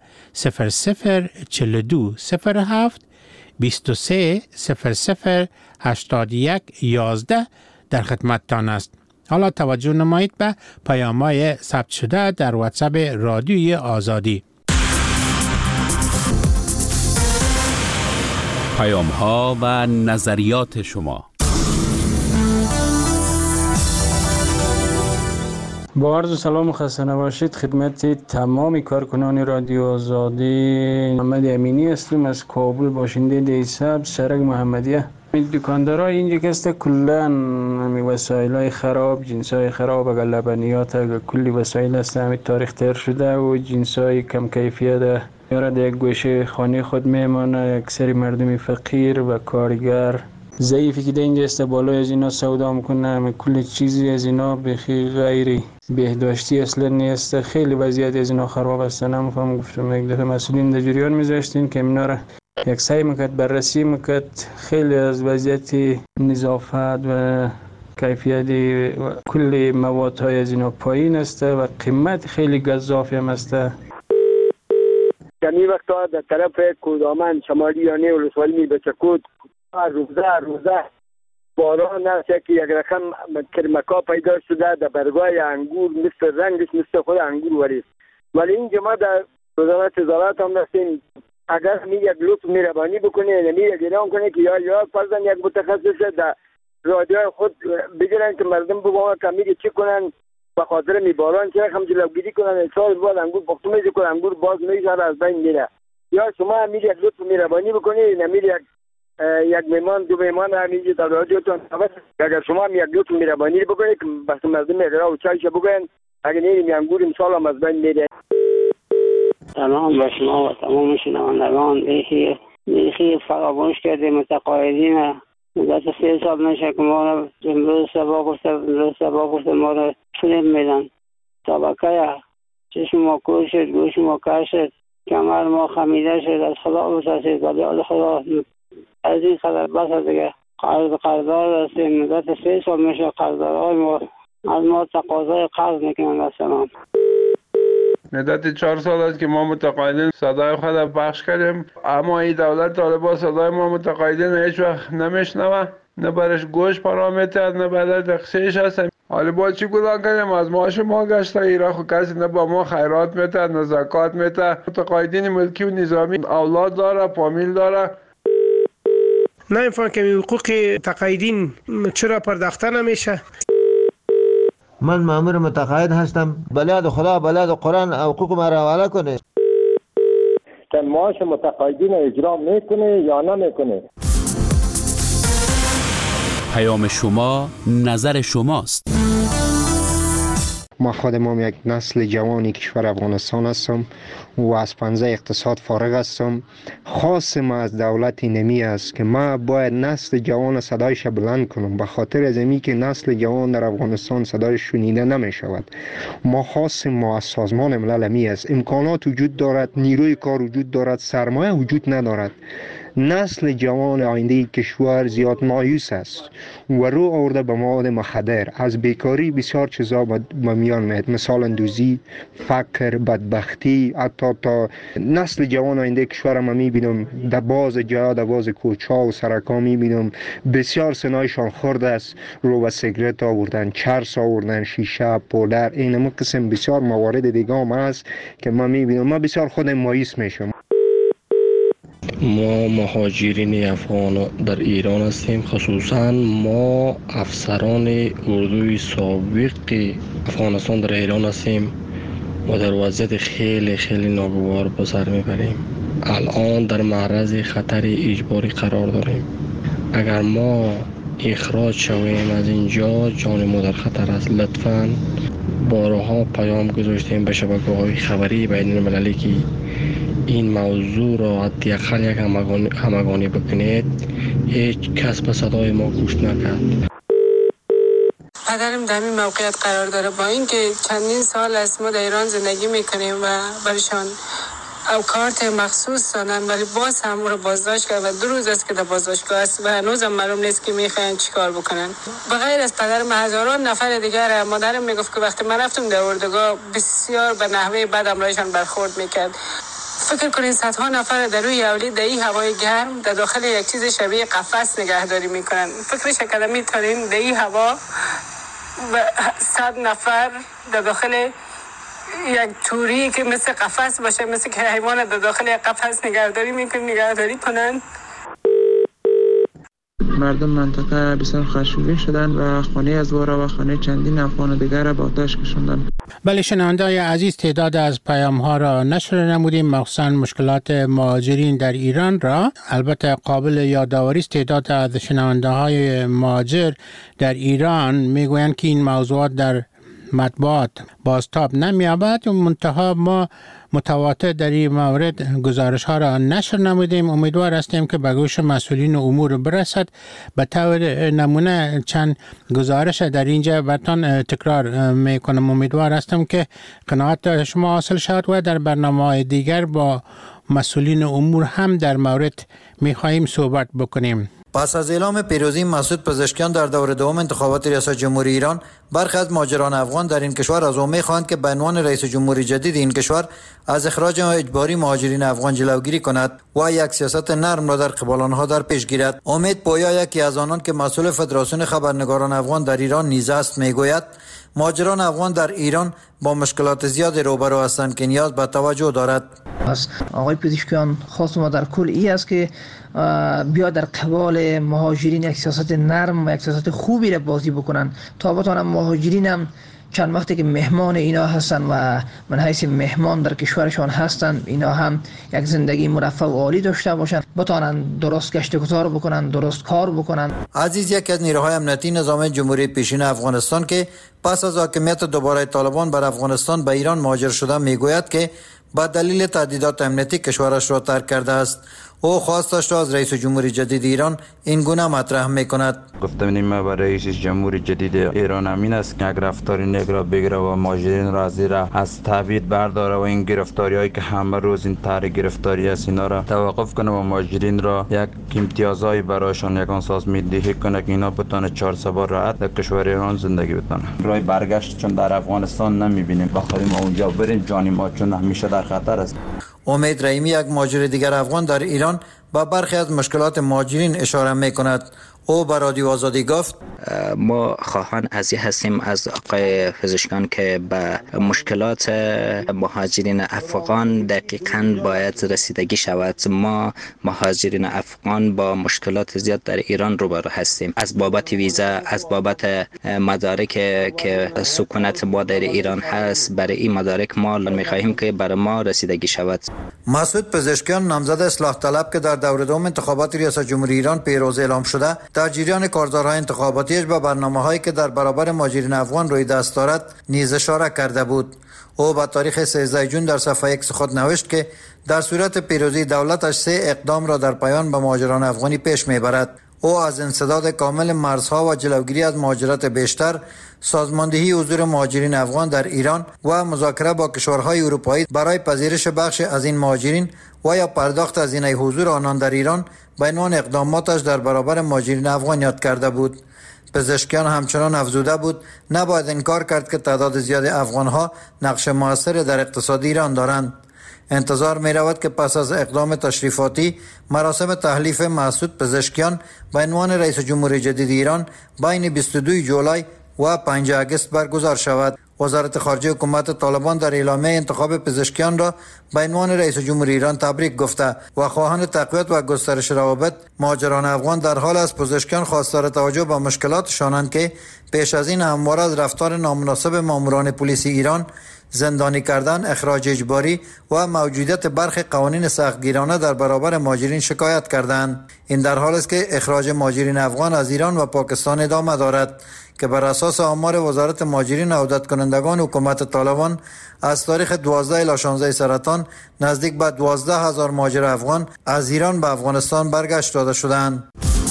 0042 07 23 00 81 11 در خدمتتان است. حالا توجه نمایید به پیام‌های ثبت شده در واتساپ رادیوی آزادی. پیام‌ها و نظریات شما. با عرض سلام و خسته نباشید خدمت تمام کارکنان رادیو آزادی. محمد امینی هستم از کابل، باشنده دیساب سرک محمدیه. دکاندارای اینجا که است کلان وسایل‌های خراب، جنس‌های خراب، اگر لبنیات، کلی وسایل است همین تاریخ تر شده و جنس‌های کم کیفیت یاره در یک گوشه خانه خود میمانه. اکثر مردم فقیر و کارگر ضعیفی که در اینجا است بالای از اینا سودا میکنه. کل چیزی از اینا بخی غیر بهداشتی اصلا نیست. خیلی وضعیت از اینا خراب است. نمیفهم گفتم یک دفعه مسئولین در جریان میذاشتین که اینا را یک سعی میکرد بررسی میکرد. خیلی از وضعیت نظافت و کیفیت و کل موادهای از اینا پایین است و قیمت خیلی گزافی هم است. کمی وقتا در طرف کودامن شمالی یانه ولسوالی بچکود روزه باران است که یک رقم کرمکا پیدا شده در برگای انگور، مثل رنگش مثل خود انگور وریست. ولی این جماعت در وزارت هم دستیم اگر می یک لطف مهربانی بکنه، نمی یک اعلام کنه که یا فرضاً یک متخصص در رادیو خود بگیرن که مردم بگوان که میگه چی کنن به خاطر میباران چه رقم جلوگیری کنن. سال بعد انگور پختو میشه کنن، انگور باز میشه از بین میره. یا شما می یک لطف مهربانی بکنه، نمی یک میمان دو میمان همینجا در رادیوتون اگر شما یک لطف مهربانی بکنید که بس مردم اقرا و چایش بگن اگر نیم انگور امسال هم از بین میره. سلام به شما و تمام شنوندگان. بیخی فراموش کرده متقاعدین مدت 3 سال نشه که ما را امروز سبا گفته ما را فیلم میدن. طبقه چشم ما کور شد، گوش ما کر شد، کمر ما خمیده شد. از خدا بترسید ولی از خدا از این خبر بس دیگه قرضدار هستیم. مدت 3 سال میشه قرضدارهای ما از ما تقاضای قرض میکنن. اصلا مدت 4 سال است که ما متقاعدین صدای خود پخش کردیم، اما این دولت طالبان صدای ما متقاعدین هیچ وقت نمیشنوه، نه برش گوش پرامیتر نه برای تخصیش هست. حالا با چی گذار کنیم؟ از معاش ما گشته ایران خود کسی نه با ما خیرات میته نه زکات میته. متقاعدین ملکی و نظامی اولاد داره، فامیل داره. نمیفهم که حقوق تقاعدین چرا پرداخته نمیشه. من مأمور متقاعد هستم، بلاد خدا بلاد قرآن حقوق ما را حواله کنه. که معاش متقاعدین اجرا میکنه یا نمیکنه. پیام شما نظر شماست. ما خودم یک نسل جوانی کشور افغانستان هستم و از پنجه اقتصاد فارغ هستم. خاص ما از دولت نمی است که ما باید نسل جوان صدایش بلند کنم، به خاطر از اینکه که نسل جوان در افغانستان صدایش شنیده نمی شود. ما خاص ما از سازمان ملل می است. امکانات وجود دارد، نیروی کار وجود دارد، سرمایه وجود ندارد. نسل جوان آینده کشور زیاد مایوس است و رو آورده به مواد مخدر. از بیکاری بسیار چیزا به میان میاد، مثلا اندوزی، فقر، بدبختی. حتی تا نسل جوان آینده کشور ما میبینم در باز جا، در باز کوچا و سرکا میبینم بسیار سنایشان خورده است، رو به سیگرت آوردن، چرس آوردن، شیشه، پودر، این قسم بسیار موارد دیگه هم هست که ما میبینم. ما بسیار خود مایوس میشم. ما مهاجرین افغان در ایران هستیم، خصوصا ما افسران اردوی سابق افغانستان در ایران هستیم و در وضعیت خیلی ناگوار به سر میبریم. الان در معرض خطر اجباری قرار داریم. اگر ما اخراج شویم از اینجا جان ما در خطر است. لطفاً بارها پیام گذاشتیم به شبکه‌های خبری بین المللی که این موضوع را حداقل یک همگانی بکنید. هیچ کس به صدای ما گوش نکرد. پدرم در این موقعیت قرار داره، با اینکه چندین سال است ما در ایران زندگی میکنیم و برشان او کارت مخصوص دادن، ولی باز هم او را بازداشت کرد و 2 روز است که در بازداشتگاه است و هنوز هم معلوم نیست که میخواین چیکار بکنن. بغیر از پدرم هزاران نفر دیگر. مادرم میگفت که وقتی من رفتم در اردوگاه بسیار به نحوه بد امرایشان برخورد میکرد. فکر کنین صدها نفر در روی اولی در این هوای گرم در داخل یک چیز شبیه قفس نگهداری میکنن. فکرش کردم میتونین در این هوا 100 نفر در داخل یک توری که مثل قفس باشه، مثل که حیوان در داخل یک قفس نگهداری کنن. مردم منطقه بسیار خشمگین شدن و خانه از وارا و خانه چندین افغان دیگر را به آتش کشاندند. بله شنونده‌های عزیز، تعداد از پیام‌ها را نشر نمودیم، مخصوصاً مشکلات مهاجرین در ایران را. البته قابل یادآوری است تعداد از شنونده‌های مهاجر در ایران میگویند که این موضوعات در مطبوعات بازتاب نمی‌یابد و منتها ما متواتر در این مورد گزارش ها را نشر نمودیم. امیدوار هستیم که به گوش مسئولین امور برسد. به طور نمونه چند گزارش در اینجا براتون تکرار میکنم. امیدوار هستم که قناعت شما حاصل شود و در برنامه‌های دیگر با مسئولین امور هم در مورد میخواهیم صحبت بکنیم. پس از اعلام پیروزی مسعود پزشکیان در دور دوم انتخابات ریاست جمهوری ایران، برخی از مهاجران افغان در این کشور از او می‌خواهند که به عنوان رئیس جمهوری جدید این کشور از اخراج اجباری مهاجرین افغان جلوگیری کند و یک سیاست نرم را در قبال آنها در پیش گیرد. امید پویا، یکی از آنان که مسئول فدراسیون خبرنگاران افغان در ایران نیز است، میگوید مهاجران افغان در ایران با مشکلات زیاد روبرو هستند که نیاز به توجه دارد. از آقای پزشکیان خواست ما در کل ای است که بیا در قبال مهاجرین یک سیاست نرم و یک سیاست خوبی را بازی بکنن تا بتوانم مهاجرین هم چند وقتی که مهمان اینا هستن و من حیث مهمان در کشورشان هستن، اینا هم یک زندگی مرفه و عالی داشته باشن، بتوانن درست گشت گذار بکنن، درست کار بکنن. عزیز، یکی از نیروهای امنیتی نظام جمهوری پیشین افغانستان که پس از حاکمیت دوباره طالبان بر افغانستان به ایران مهاجر شده میگوید که با دلیل تهدیدات امنیتی کشورش را ترک کرده است. او خواستش را از رئیس جمهوری جدید ایران این گونه مطرح میکند. گفتم ما برای رئیس جمهوری جدید ایران امین است که اگر رفتاری نیک را بگیره و مهاجرین را از تهدید برداره و این گرفتاریایی که همه روز این طرح گرفتاری است اینا را توقف کنه و مهاجرین را یک امتیازهای برایشان یک اساس میدهی کنه که اینا بتونه 4 سال راحت در کشور ایران زندگی بکنه. راه برگشت چون در افغانستان نمیبینیم، بخوایم ما اونجا بریم جان ما چون همیشه در خطر است. امید رحیمی، یک مهاجر دیگر افغان در ایران، با برخی از مشکلات مهاجرین اشاره میکند. او به رادیو آزادی گفت ما خواهان ازی هستیم از آقای پزشکیان که به مشکلات مهاجرین افغان دقیقاً باید رسیدگی شود. ما مهاجرین افغان با مشکلات زیاد در ایران روبرو هستیم، از بابت ویزا، از بابت مدارک که سکونت ما در ایران هست. برای این مدارک ما می‌خواهیم که برای ما رسیدگی شود. مسعود پزشکیان، نامزد اصلاح طلب که در دور دوم انتخابات ریاست جمهوری ایران پیروز اعلام شده، در جریان کارزارهای انتخاباتیش به برنامه‌هایی که در برابر مهاجرین افغان روی دست دارد نیز اشاره کرده بود. او به تاریخ 13 جون در صفحه ایکس خود نوشت که در صورت پیروزی دولتش 3 اقدام را در پیان به مهاجران افغانی پیش میبرد. او از انسداد کامل مرزها و جلوگیری از مهاجرت بیشتر، سازماندهی حضور مهاجرین افغان در ایران و مذاکره با کشورهای اروپایی برای پذیرش بخش از این مهاجرین و یا پرداخت هزینه حضور آنان در ایران به عنوان اقداماتش در برابر مهاجرین افغان یاد کرده بود. پزشکیان همچنان افزوده بود نباید انکار کرد که تعداد زیاد افغانها نقش موثر در اقتصاد ایران دارند. انتظار می رود که پس از اقدام تشریفاتی مراسم تحلیف مسعود پزشکیان به عنوان رئیس جمهور جدید ایران بین 22 جولای و 5 آگوست برگزار شود. وزارت خارجه حکومت طالبان در اعلامیه انتخاب پزشکیان را به عنوان رئیس جمهور ایران تبریک گفته و خواهان تقویت و گسترش روابط مهاجران افغان در حال از پزشکیان خواستار توجه به مشکلاتشانند که پیش از این همواره از رفتار نامناسب ماموران پلیس ایران، زندانی کردن، اخراج اجباری و موجودیت برخی قوانین سختگیرانه در برابر مهاجرین شکایت کردند. این در حال است که اخراج مهاجرین افغان از ایران و پاکستان ادامه دارد که بر اساس آمار وزارت مهاجرین و عودت کنندگان حکومت طالبان از تاریخ 12 الی 16 سرطان نزدیک به 12,000 مهاجر افغان از ایران به افغانستان برگشت داده شدند.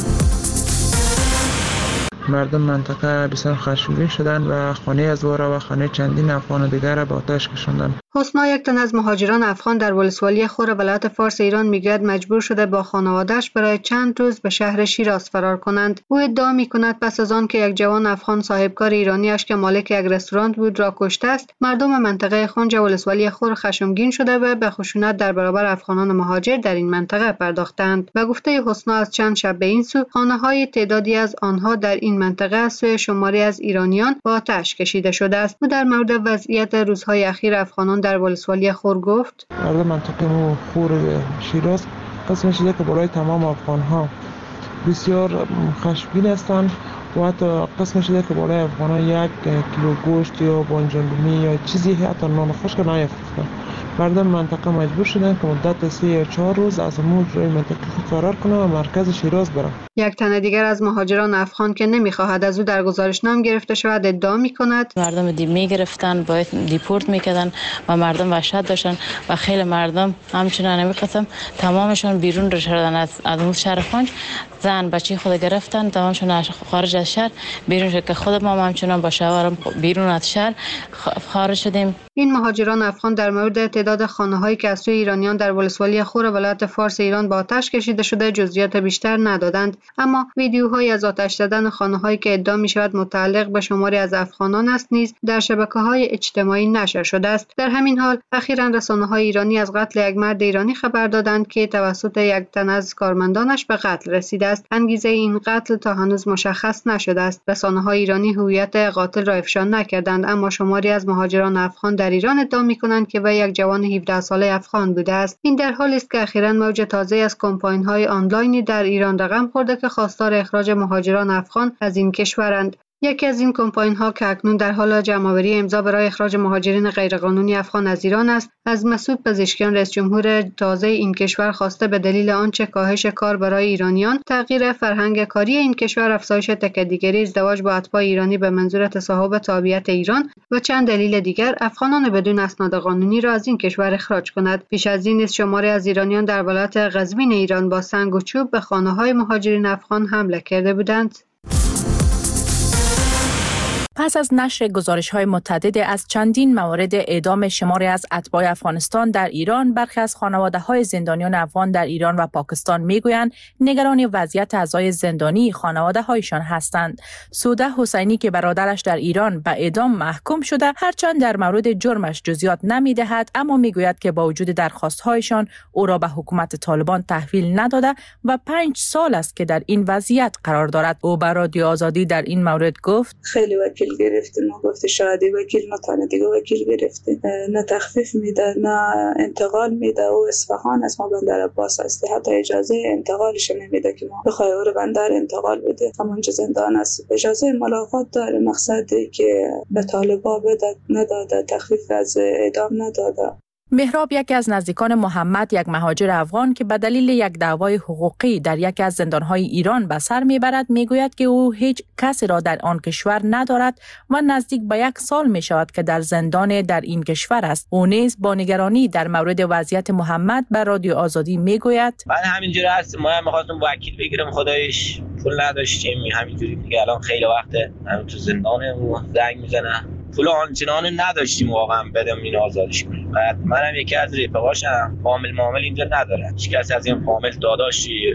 مردم منطقه بسیار خشمگین شدند و خانه از وارا و خانه چندین افغان دیگر را به آتش کشاندند. حسنا، یک تن از مهاجران افغان در ولسوالی خور ولایت فارس ایران میگوید مجبور شده با خانواده‌اش برای چند روز به شهر شیراز فرار کنند. او ادعا می‌کند پس از آن که یک جوان افغان صاحبکار ایرانی‌اش که مالک یک رستوران بود را کشته است، مردم منطقه خنج ولسوالی خور خشمگین شده و به خشونت در برابر افغانان مهاجر در این منطقه پرداختند. و گفته حسنا از چند شب به این سو خانه‌های تعدادی از آنها در این منطقه از سوی شماری از ایرانیان با آتش کشیده شده است. او در مورد وضعیت روزهای اخیر افغانان در ولسوالی خور گفت: مردم منطقه خور شیراز قسم شده که برای تمام افغان‌ها بسیار خشمگین هستند و حتی قسم شده که برای افغان‌ها 1 کیلو گوشت یا بانجان یا چیزی حتی نان خشک نیافروختند. مردم منطقه مجبور شدند که مدت 3 یا 4 روز از روی منطقه فرار کنند و مرکز شیراز برند. یک تن دیگر از مهاجران افغان که نمی‌خواهد از او در گزارشنامه گرفته شود ادعا می‌کند مردم می‌گرفتن، باید دیپورت می‌کردن و مردم وحشت داشتن و خیلی مردم همچنان نمی‌قسم تمامشون بیرون رو شدن از اون شهر خنج. زن بچه خود گرفتن تمامشون خارج از شهر بیرون شد که خود ما همچنان با شوهرم بیرون از شهر خارج شدیم. این مهاجران افغان در مورد تعداد خانه‌هایی که از سوی ایرانیان در ولسوالی خور ولایت فارس ایران با آتش کشیده شده جزئیات بیشتر ندادند، اما ویدیوهایی از آتش زدن خانه‌هایی که ادعا می‌شود متعلق به شماری از افغانان است نیز در شبکه‌های اجتماعی نشر شده است. در همین حال اخیراً رسانه‌های ایرانی از قتل یک مرد ایرانی خبر دادند که توسط یک تن از کارمندانش به قتل رسیده است. انگیزه این قتل تا هنوز مشخص نشده است. رسانه‌های ایرانی هویت قاتل را افشا نکردند، اما شماری از مهاجران افغان در ایران ادعا می‌کنند که وی یک جوان 17 ساله افغان بوده است. این در حالی است که اخیراً موج تازه از کمپاین‌های آنلاینی در ایران رقم خورده که خواستار اخراج مهاجران افغان از این کشورند. یکی از این کمپاین‌ها که اکنون در حال جمع‌آوری امضا برای اخراج مهاجرین غیرقانونی افغان از ایران است، از مسعود پزشکیان رئیس جمهور تازه این کشور خواسته به دلیل آنچه کاهش کار برای ایرانیان، تغییر فرهنگ کاری این کشور، افزایش تکدیگری، ازدواج با اتباع ایرانی به منظور تصاحب تابعیت ایران و چند دلیل دیگر افغانان بدون اسناد قانونی را از این کشور اخراج کند. پیش از این نیز شماری از ایرانیان در ولایت قزوین ایران با سنگ و چوب به خانه‌های مهاجرین افغان حمله کرده بودند. پس از نشر گزارش‌های متعدد از چندین موارد اعدام شماری از اتباع افغانستان در ایران، برخی از خانواده‌های زندانیان افغان در ایران و پاکستان می‌گویند نگران وضعیت اعضای زندانی خانواده‌هایشان هستند. سوده حسینی که برادرش در ایران به اعدام محکوم شده، هرچند در مورد جرمش جزئیات نمی‌دهد، اما می‌گوید که با وجود درخواست‌هایشان او را به حکومت طالبان تحویل نداده و 5 سال است که در این وضعیت قرار دارد. او به رادیو آزادی در این مورد گفت: خیلی وکیل گرفتیم و گفته شاهدی وکیل نه تانه دیگه وکیل گرفتیم، نه تخفیف میده نه انتقال میده. و اصفهان از ما بندر عباس هستی، حتی اجازه انتقالش نمیده که ما بخوای او رو بندر انتقال بده، همونجا زندان است. اجازه ملاقات داره، مقصدی که به طالبا بده نداده، تخفیف از اعدام نداده. مهراب، یکی از نزدیکان محمد، یک مهاجر افغان که به دلیل یک دعوای حقوقی در یکی از زندان‌های ایران به سر میبرد، میگوید که او هیچ کسی را در آن کشور ندارد و نزدیک به 1 سال میشود که در زندان در این کشور است. او نیز با نگرانی در مورد وضعیت محمد به رادیو آزادی میگوید: من همینجوری هستم، ما هم می‌خواستم وکیل بگیرم، خدایش پول نداشتیم، همینجوری دیگه الان خیلی وقته همین تو زندانه و زنگ میزنه، پول آنچنان نداشتیم واقعا بدم این آزادش کنیم. بعد منم یکی از رفقاشم، فامیل معامل اینجا نداره، هیچ کسی از این فامیل داداشی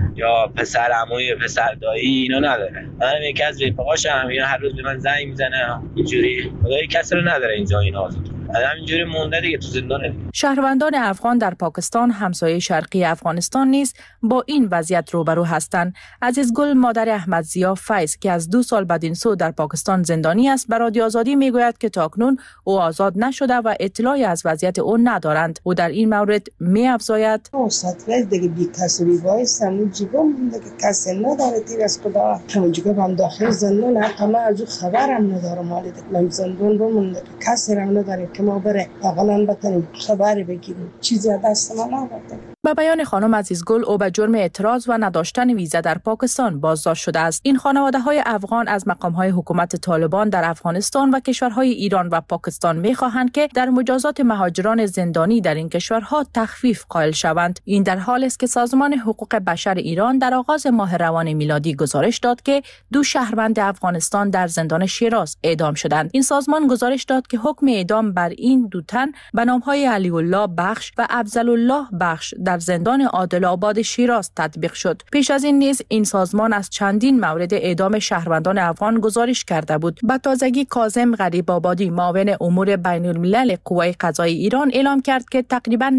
یا پسر عموی پسر دایی اینا نداره. منم یکی از رفقاشم، اینا هر روز به من زنگ میزنه اینجوری، خدای کسی رو نداره اینجا اینا. همینجوری مونده دیگه تو زندانه. شهروندان افغان در پاکستان همسایه شرقی افغانستان نیز با این وضعیت روبرو هستند. عزیزگل مادر احمد ضیا فیض که از 2 سال بدین سو در پاکستان زندانی است به رادیو آزادی میگوید که تاکنون او آزاد نشده و اطلاعی از وضعیت او ندارند. او در این مورد می‌افزاید: ساتره دیگه بی کسری وایسم جیبم مونده که کسی نداره تیر از خدا همون جیبم هم داخل زندان اما از خبرم ندارم مالی من زندان بمونده کسی هم نداره که ما بره اقلا بتونیم خبری بگیریم چیزی دست ما نبوده. با بیان خانم عزیزگل او به جرم اعتراض و نداشتن ویزا در پاکستان بازداشت شده است. این خانواده‌های افغان از مقام‌های حکومت طالبان در افغانستان و کشورهای ایران و پاکستان می‌خواهند که در مجازات مهاجران زندانی در این کشورها تخفیف قائل شوند. این در حالی است که سازمان حقوق بشر ایران در آغاز ماه روان میلادی گزارش داد که 2 شهروند افغانستان در زندان شیراز اعدام شدند. این سازمان گزارش داد که حکم اعدام بر این 2 تن به نام‌های علی الله بخش و افضل الله بخش در زندان عادل آباد شیراز تطبیق شد. پیش از این نیز این سازمان از چندین مورد اعدام شهروندان افغان گزارش کرده بود. به تازگی کاظم غریب آبادی معاون امور بین الملل قوای قضایی ایران اعلام کرد که تقریباً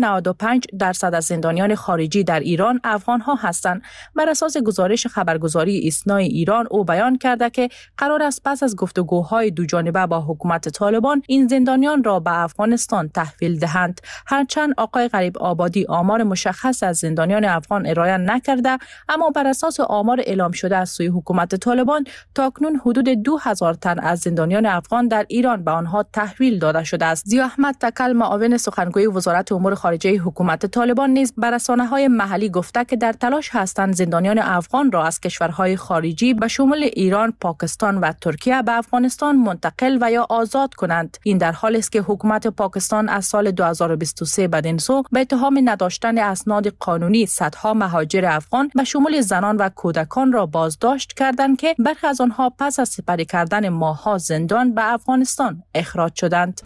95% از زندانیان خارجی در ایران افغان‌ها هستند. بر اساس گزارش خبرگزاری ایسنا ایران او بیان کرده که قرار است پس از گفتگوهای دو جانبه با حکومت طالبان این زندانیان را به افغانستان تحویل دهند. هرچند آقای غریب آبادی آمار مشخص از زندانیان افغان ارائه نکرده، اما بر اساس آمار اعلام شده از سوی حکومت طالبان تاکنون حدود 2000 تن از زندانیان افغان در ایران به آنها تحویل داده شده است. ضیا احمد تکل معاون سخنگوی وزارت امور خارجه حکومت طالبان نیز بر رسانه‌های محلی گفته که در تلاش هستند زندانیان افغان را از کشورهای خارجی به شمول ایران، پاکستان و ترکیه به افغانستان منتقل و یا آزاد کنند. این در حالی است که حکومت پاکستان از سال 2023 بدین سو به اتهام نداشتن اسناد قانونی صدها مهاجر افغان به شمول زنان و کودکان را بازداشت کردند که برخی از آنها پس از سپری کردن ماه‌ها زندان به افغانستان اخراج شدند.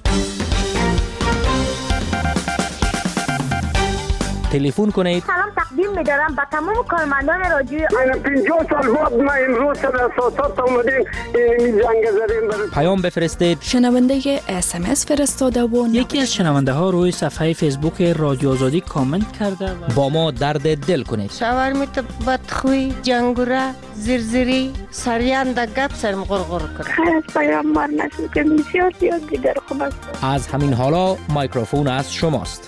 تلفن کنید. سلام تقدیم می‌دارم به تمام کارمندان رادیو. من 50 سال بعد ما امروز در اساسات اومدیم این جنگ زدیم. پیام بفرستید. شنونده SMS فرستاده و یکی از شنونده ها روی صفحه فیسبوک رادیو آزادی کامنت کرده و با ما درد دل کنید. شاورمیت بدخوی، جنگوره، زرزری، سریان در گپ سرم غرغر کرد. خیلی پیامبر نشد که بسیار زیاد دیگر خوب است. از همین حالا میکروفون از شماست.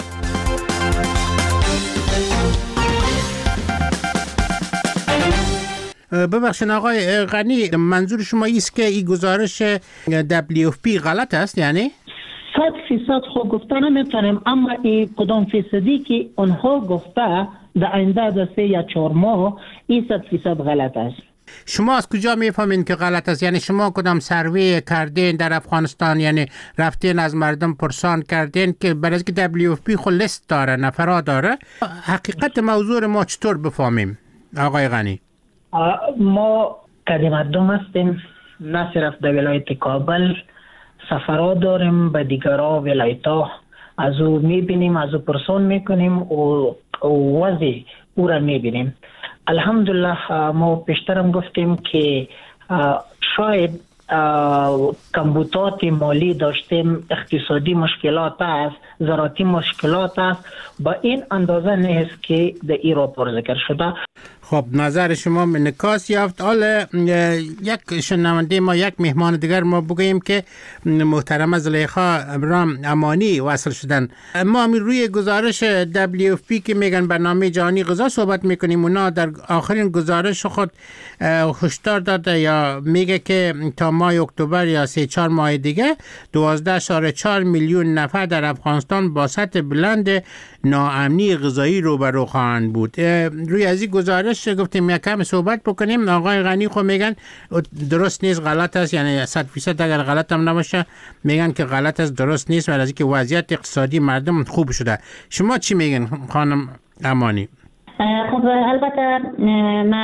ببخشید آقای غنی، منظور شما است که این گزارش WFP غلط است؟ یعنی 100% خود گفته نمیتونیم، اما این کدام فیصدی که اونها گفته در آینده از 3 یا 4 ماه این 100% غلط است. شما از کجا میفهمین که غلط است؟ یعنی شما کدام سروی کردین در افغانستان؟ یعنی رفتین از مردم پرسان کردین که برای که WFP خود لیست داره، نفرا داره؟ حقیقت موضوع ما چطور بفهمیم آقای غنی؟ ما مردم هستیم، نه صرف در ولایت کابل، سفرها داریم به دیگرها ولایت‌ها، از او میبینیم، از او پرسان میکنیم و وضع او را میبینیم. الحمدلله ما پیشترم گفتیم که شاید کمبودات مالی داشتیم، اقتصادی مشکلات است، زراعتی مشکلات است، با این اندازه نیست که در ایران پر ذکر شده. خب نظر شما انعکاس یافت. حالا یک شنونده ما، یک مهمان دیگر ما بگوییم که محترم زلیخا ابرام امانی وصل شدن. ما روی گزارش WFP که میگن برنامه جهانی غذا صحبت میکنیم، اونا در آخرین گزارش خود هشدار داده یا میگه که تا ماه اکتبر یا 3-4 ماه دیگه 12.4 میلیون نفر در افغانستان با سطح بلند ناامنی غذایی روبرو خواهند بود. روی از این گزارش گفتیم یک کم صحبت بکنیم. آقای غنی خو میگن درست نیست، غلط است، یعنی 100% اگر غلط هم نباشه میگن که غلط است، درست نیست، ولی از اینکه وضعیت اقتصادی مردم خوب شده. شما چی میگن خانم امانی؟ خب البته من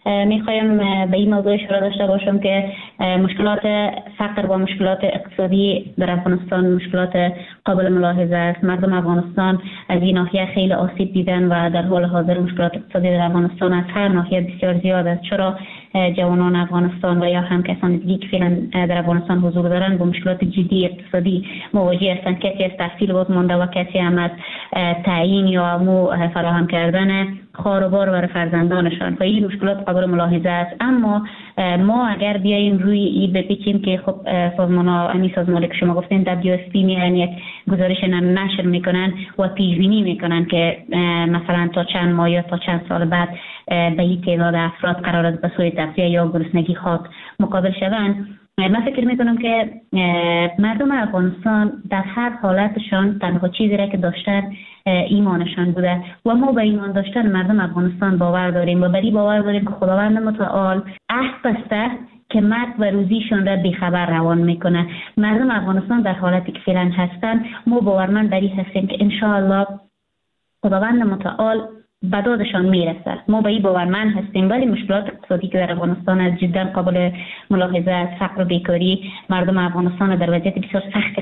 میخوایم به این موضوع اشاره داشته باشم که مشکلات فقر و مشکلات اقتصادی در افغانستان مشکلات قابل ملاحظه است. مردم افغانستان از این ناحیه خیلی آسیب دیدن و در حال حاضر مشکلات اقتصادی در افغانستان از هر ناحیه بسیار زیاد است. چرا جوانان افغانستان و یا هم کسان دیگه که فعلا در افغانستان حضور دارند با مشکلات جدی اقتصادی مواجه هستند. کسی از تحصیل باز مانده و کسی هم از تعیین یا فراهم کردن خانوار برای فرزندانشان. و این مشکلات قابل ملاحظه است. اما ما اگر بیاییم روی این بپیچیم که خب سازمانی که شما گفتین WFP میان یک گزارش نشر میکنن و پیش بینی میکنن که مثلا تا چند ماه یا تا چند سال بعد به این تعداد افراد قرار است به سوی تغذیه یا گرسنگی خاک مقابل شوند. من فکر میکنم که مردم افغانستان در هر حالتشان تنها چیزی را که داشتن ایمانشان بوده و ما به ایمان داشتن مردم افغانستان باور داریم و بری باور داریم که خداوند متعال عهد بسته که مرگ و روزیشان را بیخبر روان میکنه. مردم افغانستان در حالتی که فعلا هستن ما باورمند بری هستیم که انشاءالله خداوند متعال به دادشان میرسه. ما به این باورمند هستیم. ولی مشکلات اقتصادی که در افغانستان از جدا قابل ملاحظه است. فقر و بیکاری مردم افغانستان در وضعیت بسیار سخت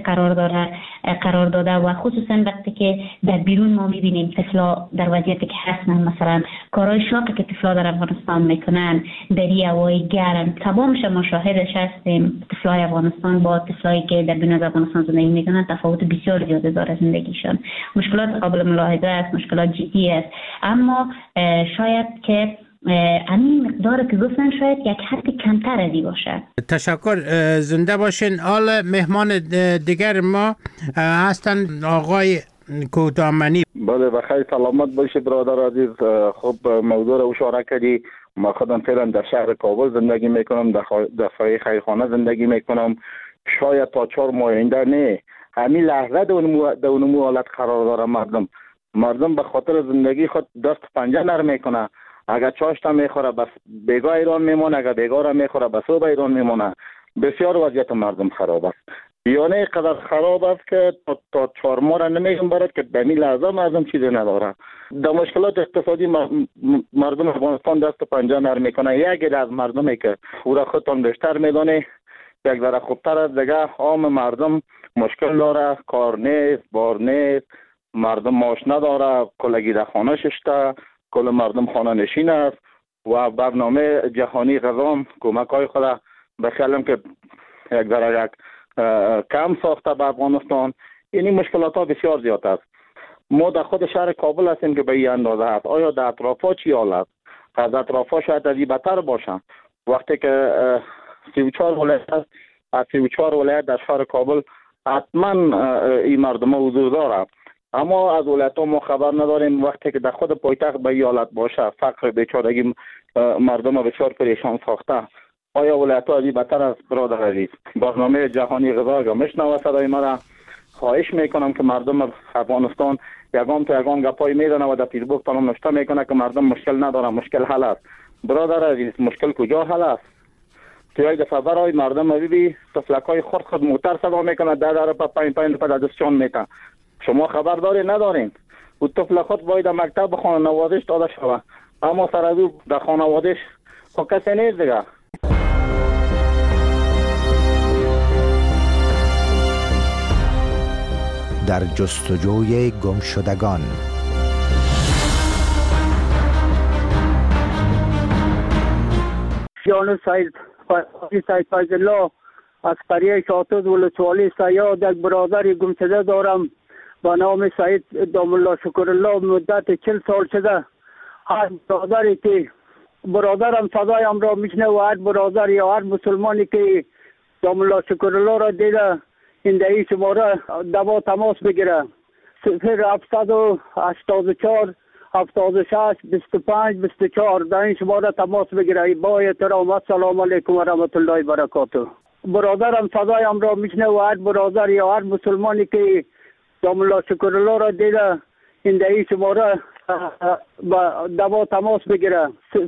قرار داده و خصوصا وقتی که در بیرون ما میبینیم طفلا در وضعیتی که هستن، مثلا کارهای شاقی که طفلا در افغانستان میکنن در هوای گرم تمامش ما شاهدش هستیم. طفلای افغانستان با طفلایی که در بیرون از افغانستان زندگی میکنن تفاوت بسیار زیاده داره زندگیشان. مشکلات قابل ملاحظه است، مشکلات جدی است. اما شاید که همین مقدار که گفتن شاید یک حد کمتر ازی باشه. تشکر، زنده باشین. حال مهمان دیگر ما هستن آقای کوتامنی. بله بخیر، سلامت باشی برادر عزیز. خب موضوع رو اشاره کردی. ما خودم فعلا در شهر کابل زندگی میکنم، در سایه خیرخانه زندگی میکنم. شاید تا 4 ماه آینده نه، همین لحظه در اون حالت قرار داره. مردم به خاطر زندگی خود دست پنجه نرم میکنه. اگر چاشتا میخوره بس بیگاه ایران میمونه، اگر بیگاه را میخوره بس او به ایران میمونه. بسیار وضعیت مردم خراب است. بیانه قدر خراب است که تا 4 ماه را نمیگم برات که به این لحظه مردم چیزی نداره. در مشکلات اقتصادی مردم افغانستان دست پنجه نرم میکنه. یکی از مردمی که او را خودتان بیشتر میدانه یک ذره خوبتر از دیگه عام مردم مشکل داره، کار نیست، بار نیست، مردم معاش نداره، کلگی در خانه ششته، کل مردم خانه نشین است و برنامه جهانی غذا کمک های خود به خیالم که یک ذره کم ساخته به افغانستان. یعنی مشکلات ها بسیار زیاد است. ما در خود شهر کابل هستیم که به این اندازه است. آیا در اطراف ها چی حال است؟ از اطراف ها شاید از این بدتر باشن. وقتی که 34 ولایت است، از 34 ولایت در شهر کابل حتما این مردم ها حضور داره. اما از ولایت ها ما خبر نداریم. وقتی که در خود پایتخت به این حالت باشه، فقر بیچارگی مردم ها بسیار پریشان ساخته، آیا ولایت ها از این بدتر است؟ برادر عزیز، برنامه جهانی غذا اگر میشنوه صدای مرا، خواهش میکنم که مردم افغانستان یگان تا یگان گپای میدانه و در فیسبوک تمام نوشته میکنه که مردم مشکل نداره، مشکل حل است. برادر عزیز، مشکل کجا حل است؟ توی دفعه برای مردم ببینی طفلکای خود موتر صدا میکنه، در پا پایین پا دستشان میکنه. شما خبر داری ندارین؟ او طفل خود باید در مکتب به خانواده‌اش داده شوه، اما سر از او در خانواده‌اش خب کسی نیست دیگه. در جستجوی گمشدگان. جان سید فیض الله از قریه شاتوز ولسوالی سیاد یک برادر گمشده دارم با نام سید دام الله شکر الله. مدت 40 سال شده هر برادری که برادرم صدایم را میشنه و هر برادر یا هر مسلمانی که دام الله شکر الله را دیده این دهی شماره دوا تماس بگیره. 0784 76 25 24 در این شماره تماس بگیره. با احترام، السلام علیکم و رحمت الله و برکاته. برادرم صدایم را میشنه و هر برادر یا هر مسلمانی که دام الله شکر الله را دیده این دهی شماره دوا تماس بگیره.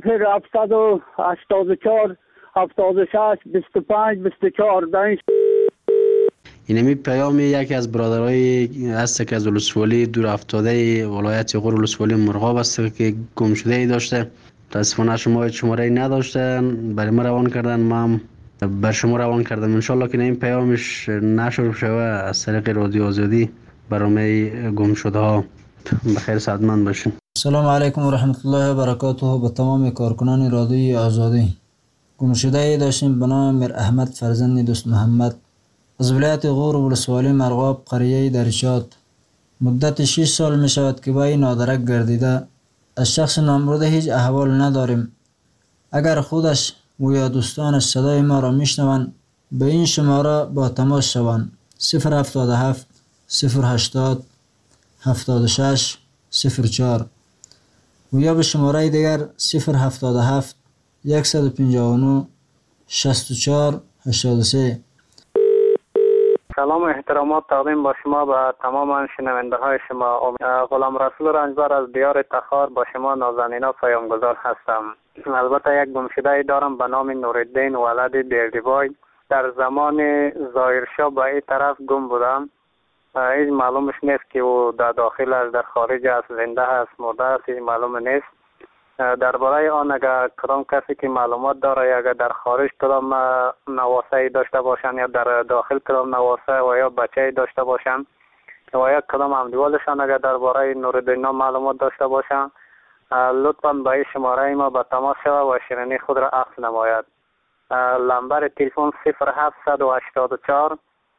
0784 76 25 24 در این اینمی پیام یکی از برادرای هست که از ولسوالی دور افتاده ولایت غور ولسوالی مرغاب است که گم شده ای داشته متاسفانه شما شماره نداشتن، برای ما روان کردن، ما هم بر شما روان کردم. انشالله که این پیامش نشر شوه از طریق رادیو آزادی برای گم شده ها. بخیر سعادتمند باشین. سلام علیکم و رحمت الله و برکاته. به تمام کارکنان رادیوی آزادی. گم شده ای داشتیم به نام میر احمد فرزند دوست محمد از ولایت غور ولسوالی مرغاب قریه دریچات. مدت 6 سال می شود که با این نادرک گردیده. از شخص نامبرده هیچ احوال نداریم. اگر خودش و یا دوستانش صدای ما را میشنوند به این شماره با تماس شوند: 077 080 76 04 و یا به شماره دیگر 077 159 64 83. سلام و احترامات تقدیم با شما به تمام شنونده های شما. غلام رسول رنجبر از دیار تخار با شما نازنینا پیامگذار هستم. البته یک گمشده دارم به نام نورالدین ولد بیردیوای. در زمان ظاهرشاه به این طرف گم بودم. هیچ معلومش نیست که او در داخل است، در خارج است، زنده است، مرده است، هیچ معلوم نیست. درباره آن اگر کدام کسی که معلومات داره یا اگر در خارج کدام نواسه داشته باشن یا در داخل کدام نواسه و یا بچه داشته باشن و یا کدام همدیوالشان اگر درباره نورالدین معلومات داشته باشن، لطفاً به این شماره ما به تماس شود و شیرینی خود را عکس نماید. نمبر تلفن 0784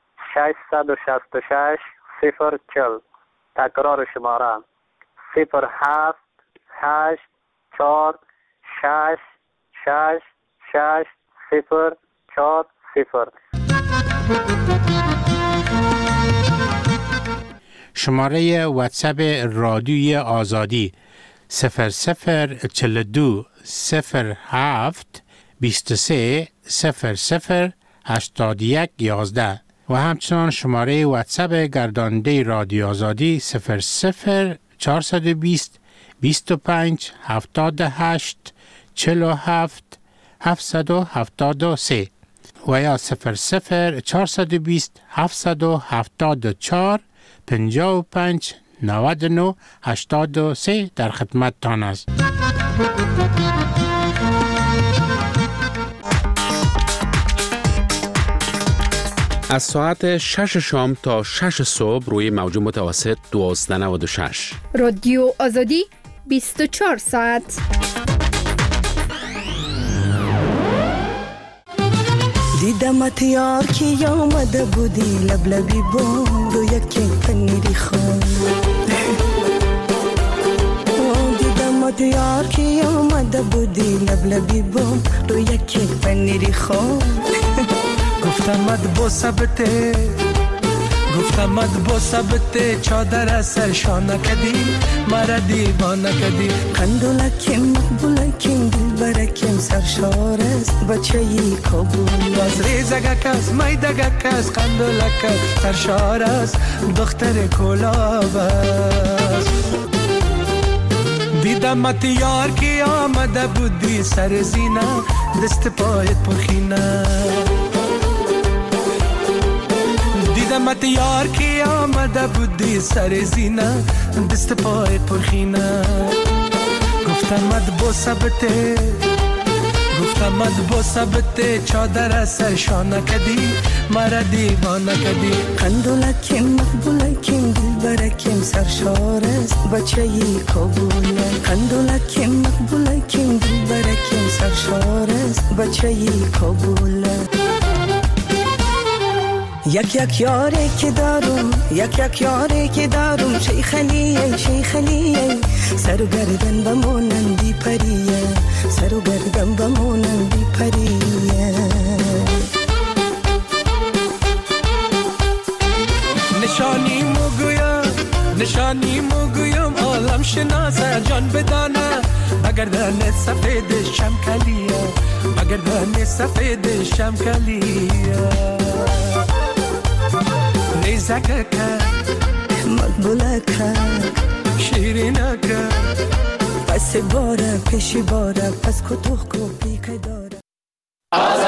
666 040. تکرار شماره 078 4 6 6 6 0 4 0. شماره واتساپ رادیوی آزادی 0042 07 23 00 81 11 و همچنان شماره واتساپ گرداننده رادیو آزادی 00 420 25 78 47 773 و یا 00 420 774 55 99 83 در خدمت تان است. از ساعت 6 شام تا 6 صبح روی موج متوسط 1296 رادیو آزادی 24 ساعت. دیدمت یار که آمده بودی لبلبی بام رو یکی پنیری خون. دیدمت یار که آمده بودی لبلبی بام رو یکی پنیری خون. گفتمت با ثبت چادر سرشانه کدی مرا دیوانه کدی. قندولکیم مقبولکیم دل برکیم سرشار است بچه ای کابل. از ریزگک است میدگک است قندولک است سرشار است دختر کلاب است. دیدمت یار که آمده بودی سر زینه دست پایت پرخینه. دیدمت یار که آمده بودی سر زینه دست پای پرخینه. گفتمت با ثبت چادر سرشانه کدی مرا دیوانه کدی. قندولکیم مقبولکیم دل برکیم سرشار است بچه ای کابل. قندولکیم مقبولکیم دل برکیم سرشار است بچه ای کابل. یک یاری که دارم یک یاری که دارم شیخلیه سر و گردن بمونندی پریه سر و گردن بمونندی پریه. نشانی موگویم عالم شناسه جان بدانه بگردن سفید شمکلیه بگردن سفید شمکلیه. نیزکک مقبولک شیرینک پس باره پیشی باره پس کتوخ کو پیک داره.